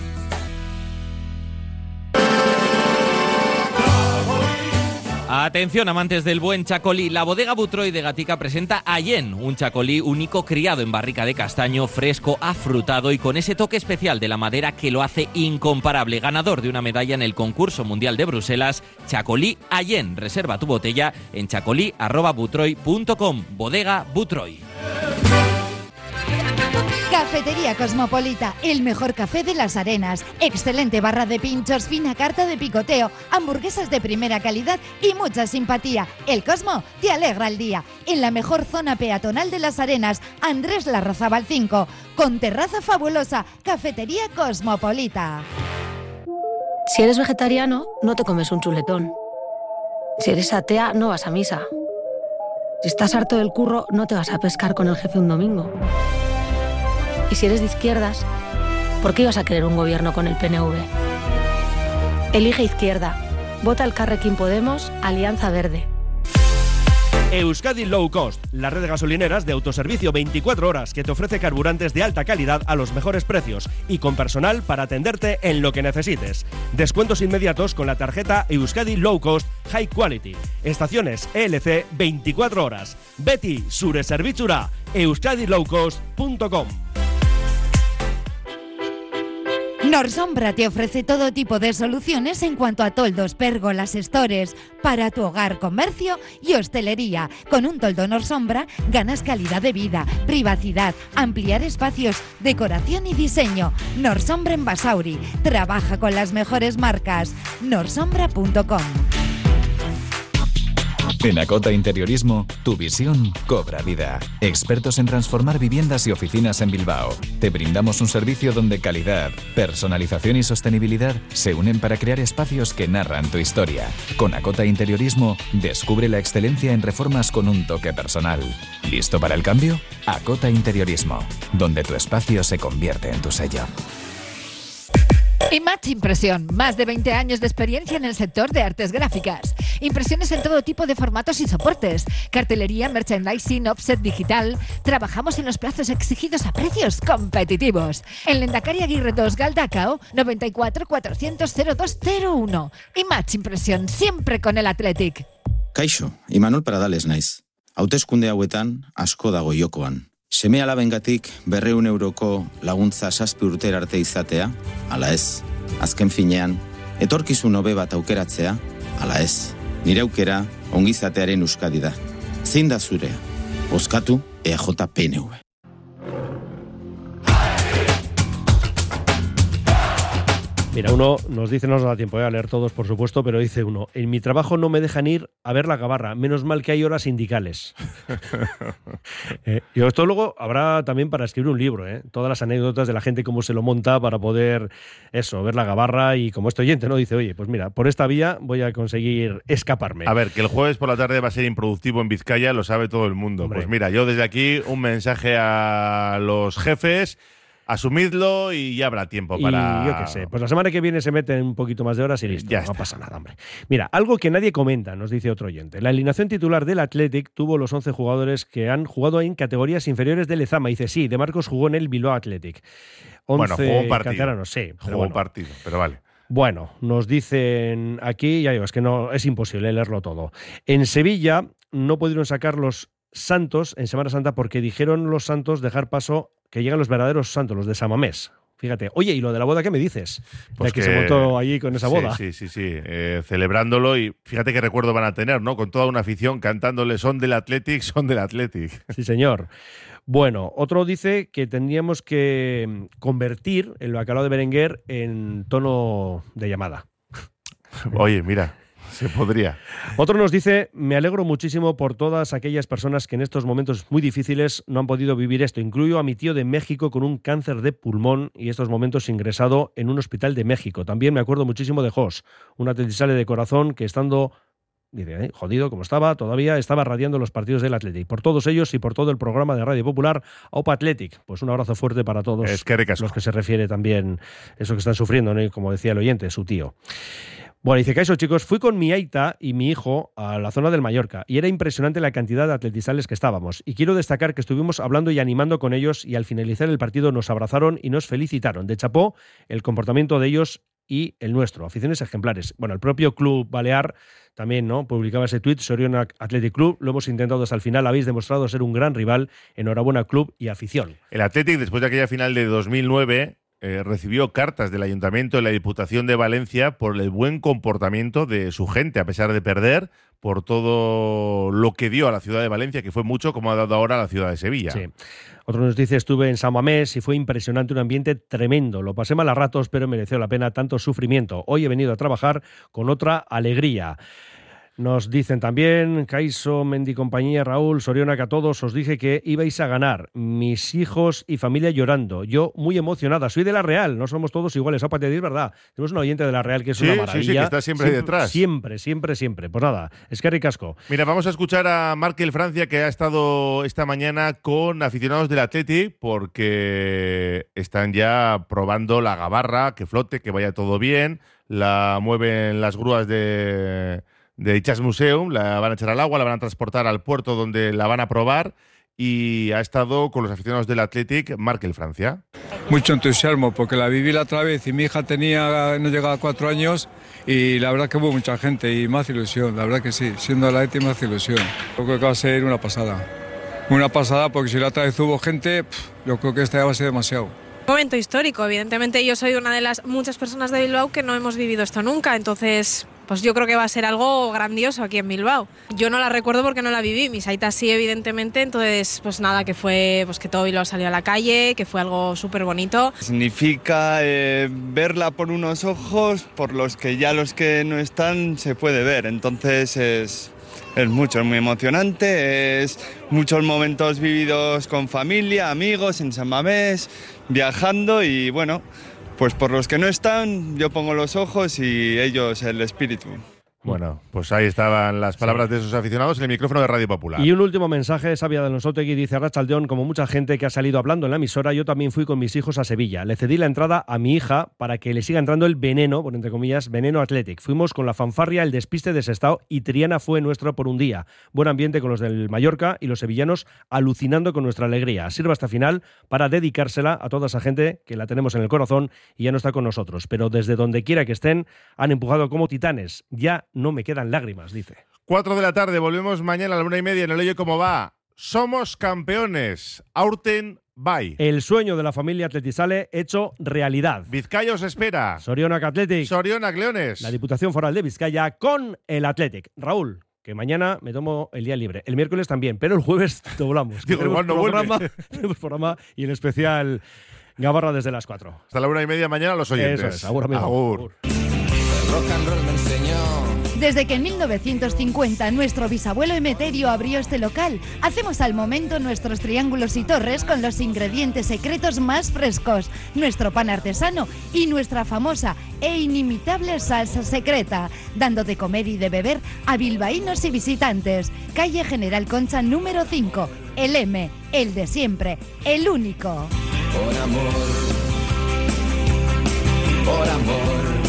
Atención, amantes del buen chacolí. La bodega Butroy de Gatica presenta Allen, un chacolí único criado en barrica de castaño, fresco, afrutado y con ese toque especial de la madera que lo hace incomparable. Ganador de una medalla en el concurso mundial de Bruselas, Chacolí Allen. Reserva tu botella en chacolí arroba butroy punto com. Bodega Butroy. Cafetería Cosmopolita, el mejor café de Las Arenas. Excelente barra de pinchos, fina carta de picoteo, hamburguesas de primera calidad y mucha simpatía. El Cosmo te alegra el día. En la mejor zona peatonal de Las Arenas, Andrés Larrazábal cinco, con terraza fabulosa. Cafetería Cosmopolita. Si eres vegetariano, no te comes un chuletón. Si eres atea, no vas a misa. Si estás harto del curro, no te vas a pescar con el jefe un domingo. Y si eres de izquierdas, ¿por qué ibas a querer un gobierno con el P N V? Elige izquierda. Vota al Carrequín Podemos, Alianza Verde. Euskadi Low Cost, la red de gasolineras de autoservicio veinticuatro horas que te ofrece carburantes de alta calidad a los mejores precios y con personal para atenderte en lo que necesites. Descuentos inmediatos con la tarjeta Euskadi Low Cost High Quality. Estaciones E L C veinticuatro horas. Beti, zure zerbitzura, euskadi low cost punto com. Norsombra te ofrece todo tipo de soluciones en cuanto a toldos, pérgolas, estores para tu hogar, comercio y hostelería. Con un toldo Norsombra ganas calidad de vida, privacidad, ampliar espacios, decoración y diseño. Norsombra en Basauri. Trabaja con las mejores marcas. norsombra punto com. En Acota Interiorismo, tu visión cobra vida. Expertos en transformar viviendas y oficinas en Bilbao. Te brindamos un servicio donde calidad, personalización y sostenibilidad se unen para crear espacios que narran tu historia. Con Acota Interiorismo, descubre la excelencia en reformas con un toque personal. ¿Listo para el cambio? Acota Interiorismo, donde tu espacio se convierte en tu sello. Image Impresión, más de veinte años de experiencia en el sector de artes gráficas. Impresiones en todo tipo de formatos y soportes. Cartelería, merchandising, offset digital. Trabajamos en los plazos exigidos a precios competitivos. En Lendakari Aguirre dos Galdakao, noventa y cuatro cuatrocientos cero dos cero uno. Image Impresión, siempre con el Athletic. Kaixo, Imanol Paradales naiz. Hauteskunde hauetan asko dago jokoan. Seme alabengatik berreun euroko laguntza zazpi urtera arte izatea, ala ez. Azken finean, etorkizun hobe bat aukeratzea, ala ez. Nire aukera ongizatearen Euskadi da. Zein da zurea? Bozkatu E A J P N V. Mira, uno nos dice, no nos da tiempo eh, a leer todos, por supuesto, pero dice uno, en mi trabajo no me dejan ir a ver la gabarra, menos mal que hay horas sindicales. eh, y esto luego habrá también para escribir un libro, ¿eh? Todas las anécdotas de la gente, cómo se lo monta para poder, eso, ver la gabarra y como este oyente, ¿no? Dice, oye, pues mira, por esta vía voy a conseguir escaparme. A ver, que el jueves por la tarde va a ser improductivo en Vizcaya, lo sabe todo el mundo. Hombre. Pues mira, yo desde aquí un mensaje a los jefes Asumidlo y ya habrá tiempo para... Y yo qué sé, pues la semana que viene se meten un poquito más de horas y listo, ya no está. Pasa nada, hombre. Mira, algo que nadie comenta, nos dice otro oyente. La alineación titular del Athletic tuvo los once jugadores que han jugado en categorías inferiores del Lezama. Dice, sí, De Marcos jugó en el Bilbao Athletic. Bueno, jugó un partido. Canteranos, sí, jugó bueno. un partido, pero vale. Bueno, nos dicen aquí, ya digo, es que no es imposible leerlo todo. En Sevilla no pudieron sacar los santos en Semana Santa porque dijeron los santos dejar paso que llegan los verdaderos santos, los de San Mamés. Fíjate. Oye, ¿y lo de la boda qué me dices? Pues de que, que se montó allí con esa boda. Sí, sí, sí, sí. Eh, celebrándolo y fíjate qué recuerdo van a tener, ¿no? Con toda una afición cantándole son del Athletic, son del Athletic. Sí, señor. Bueno, otro dice que tendríamos que convertir el bacalao de Berenguer en tono de llamada. Oye, mira... Se podría. Otro nos dice, me alegro muchísimo por todas aquellas personas que en estos momentos muy difíciles no han podido vivir esto. Incluyo a mi tío de México con un cáncer de pulmón y estos momentos ingresado en un hospital de México. También me acuerdo muchísimo de Jos, un atletisale de corazón que estando... Dice, eh, jodido como estaba, todavía estaba radiando los partidos del Athletic. Por todos ellos y por todo el programa de Radio Popular, Aupa Athletic. Pues un abrazo fuerte para todos es que los que se refiere también eso que están sufriendo, ¿no? Como decía el oyente, su tío. Bueno, dice que eso, chicos, fui con mi aita y mi hijo a la zona del Mallorca y era impresionante la cantidad de atletizales que estábamos. Y quiero destacar que estuvimos hablando y animando con ellos y al finalizar el partido nos abrazaron y nos felicitaron. De chapó el comportamiento de ellos y el nuestro. Aficiones ejemplares. Bueno, el propio Club Balear también, ¿no? Publicaba ese tuit, Soriona Athletic Club. Lo hemos intentado hasta el final. Habéis demostrado ser un gran rival. Enhorabuena, club y afición. El Athletic, después de aquella final de dos mil nueve... Eh, recibió cartas del Ayuntamiento y la Diputación de Valencia por el buen comportamiento de su gente, a pesar de perder, por todo lo que dio a la ciudad de Valencia, que fue mucho como ha dado ahora a la ciudad de Sevilla. Sí. Otro nos dice, estuve en San Mamés y fue impresionante, un ambiente tremendo. Lo pasé mal a ratos, pero mereció la pena tanto sufrimiento. Hoy he venido a trabajar con otra alegría. Nos dicen también, Caiso, Mendy compañía, Raúl, Soriona, que a todos os dije que ibais a ganar. Mis hijos y familia llorando. Yo muy emocionada. Soy de La Real, no somos todos iguales. Opa, te digo, es verdad. Tenemos un oyente de La Real que es sí, una maravilla. Sí, sí, que está siempre, siempre detrás. Siempre, siempre, siempre. Pues nada, es que ricasco. Mira, vamos a escuchar a Markel Francia, que ha estado esta mañana con aficionados del Athletic, porque están ya probando la gabarra, que flote, que vaya todo bien. La mueven las grúas de... de Itxas Museum, la van a echar al agua, la van a transportar al puerto donde la van a probar y ha estado con los aficionados del Athletic, Markel Francia. Mucho entusiasmo porque la viví la otra vez y mi hija tenía, no llegaba a cuatro años y la verdad que hubo mucha gente y más ilusión, la verdad que sí, siendo la Athletic más ilusión. Yo creo que va a ser una pasada, una pasada porque si la otra vez hubo gente, pff, yo creo que esta ya va a ser demasiado. Momento histórico, evidentemente yo soy una de las muchas personas de Bilbao que no hemos vivido esto nunca, entonces pues yo creo que va a ser algo grandioso aquí en Bilbao. Yo no la recuerdo porque no la viví, mis aitas sí evidentemente, entonces pues nada, que fue pues que todo Bilbao salió a la calle, que fue algo súper bonito. Significa eh, verla por unos ojos por los que ya los que no están se puede ver, entonces es... Es mucho, es muy emocionante, es muchos momentos vividos con familia, amigos, en San Mamés, viajando y bueno, pues por los que no están yo pongo los ojos y ellos el espíritu. Bueno, pues ahí estaban las palabras sí. de esos aficionados en el micrófono de Radio Popular. Y un último mensaje, Sabia de Nosotros, que dice Arratsaldeón, como mucha gente que ha salido hablando en la emisora, yo también fui con mis hijos a Sevilla. Le cedí la entrada a mi hija para que le siga entrando el veneno, por entre comillas, veneno Athletic. Fuimos con la fanfarria, el despiste de Sestao y Triana fue nuestro por un día. Buen ambiente con los del Mallorca y los sevillanos alucinando con nuestra alegría. Sirva hasta final para dedicársela a toda esa gente que la tenemos en el corazón y ya no está con nosotros. Pero desde donde quiera que estén, han empujado como titanes. Ya no me quedan lágrimas, dice. Cuatro de la tarde, volvemos mañana a la una y media en el Oye Cómo Va. Somos campeones. Aurten Bai. El sueño de la familia Atletizale hecho realidad. Vizcaya os espera. Sorionak Athletic. Sorionak Leones. La Diputación Foral de Vizcaya con el Athletic. Raúl, que mañana me tomo el día libre. El miércoles también, pero el jueves doblamos. Digo, igual no programa, vuelve. Tenemos programa y el especial Gabarra desde las cuatro. Hasta la una y media mañana los oyentes. Eso es, agur, amigo. Agur. Agur. El rock and roll me enseñó. Desde que en mil novecientos cincuenta nuestro bisabuelo Emeterio abrió este local, hacemos al momento nuestros triángulos y torres con los ingredientes secretos más frescos, nuestro pan artesano y nuestra famosa e inimitable salsa secreta, dando de comer y de beber a bilbaínos y visitantes. Calle General Concha número cinco, el M, el de siempre, el único. por amor, por amor.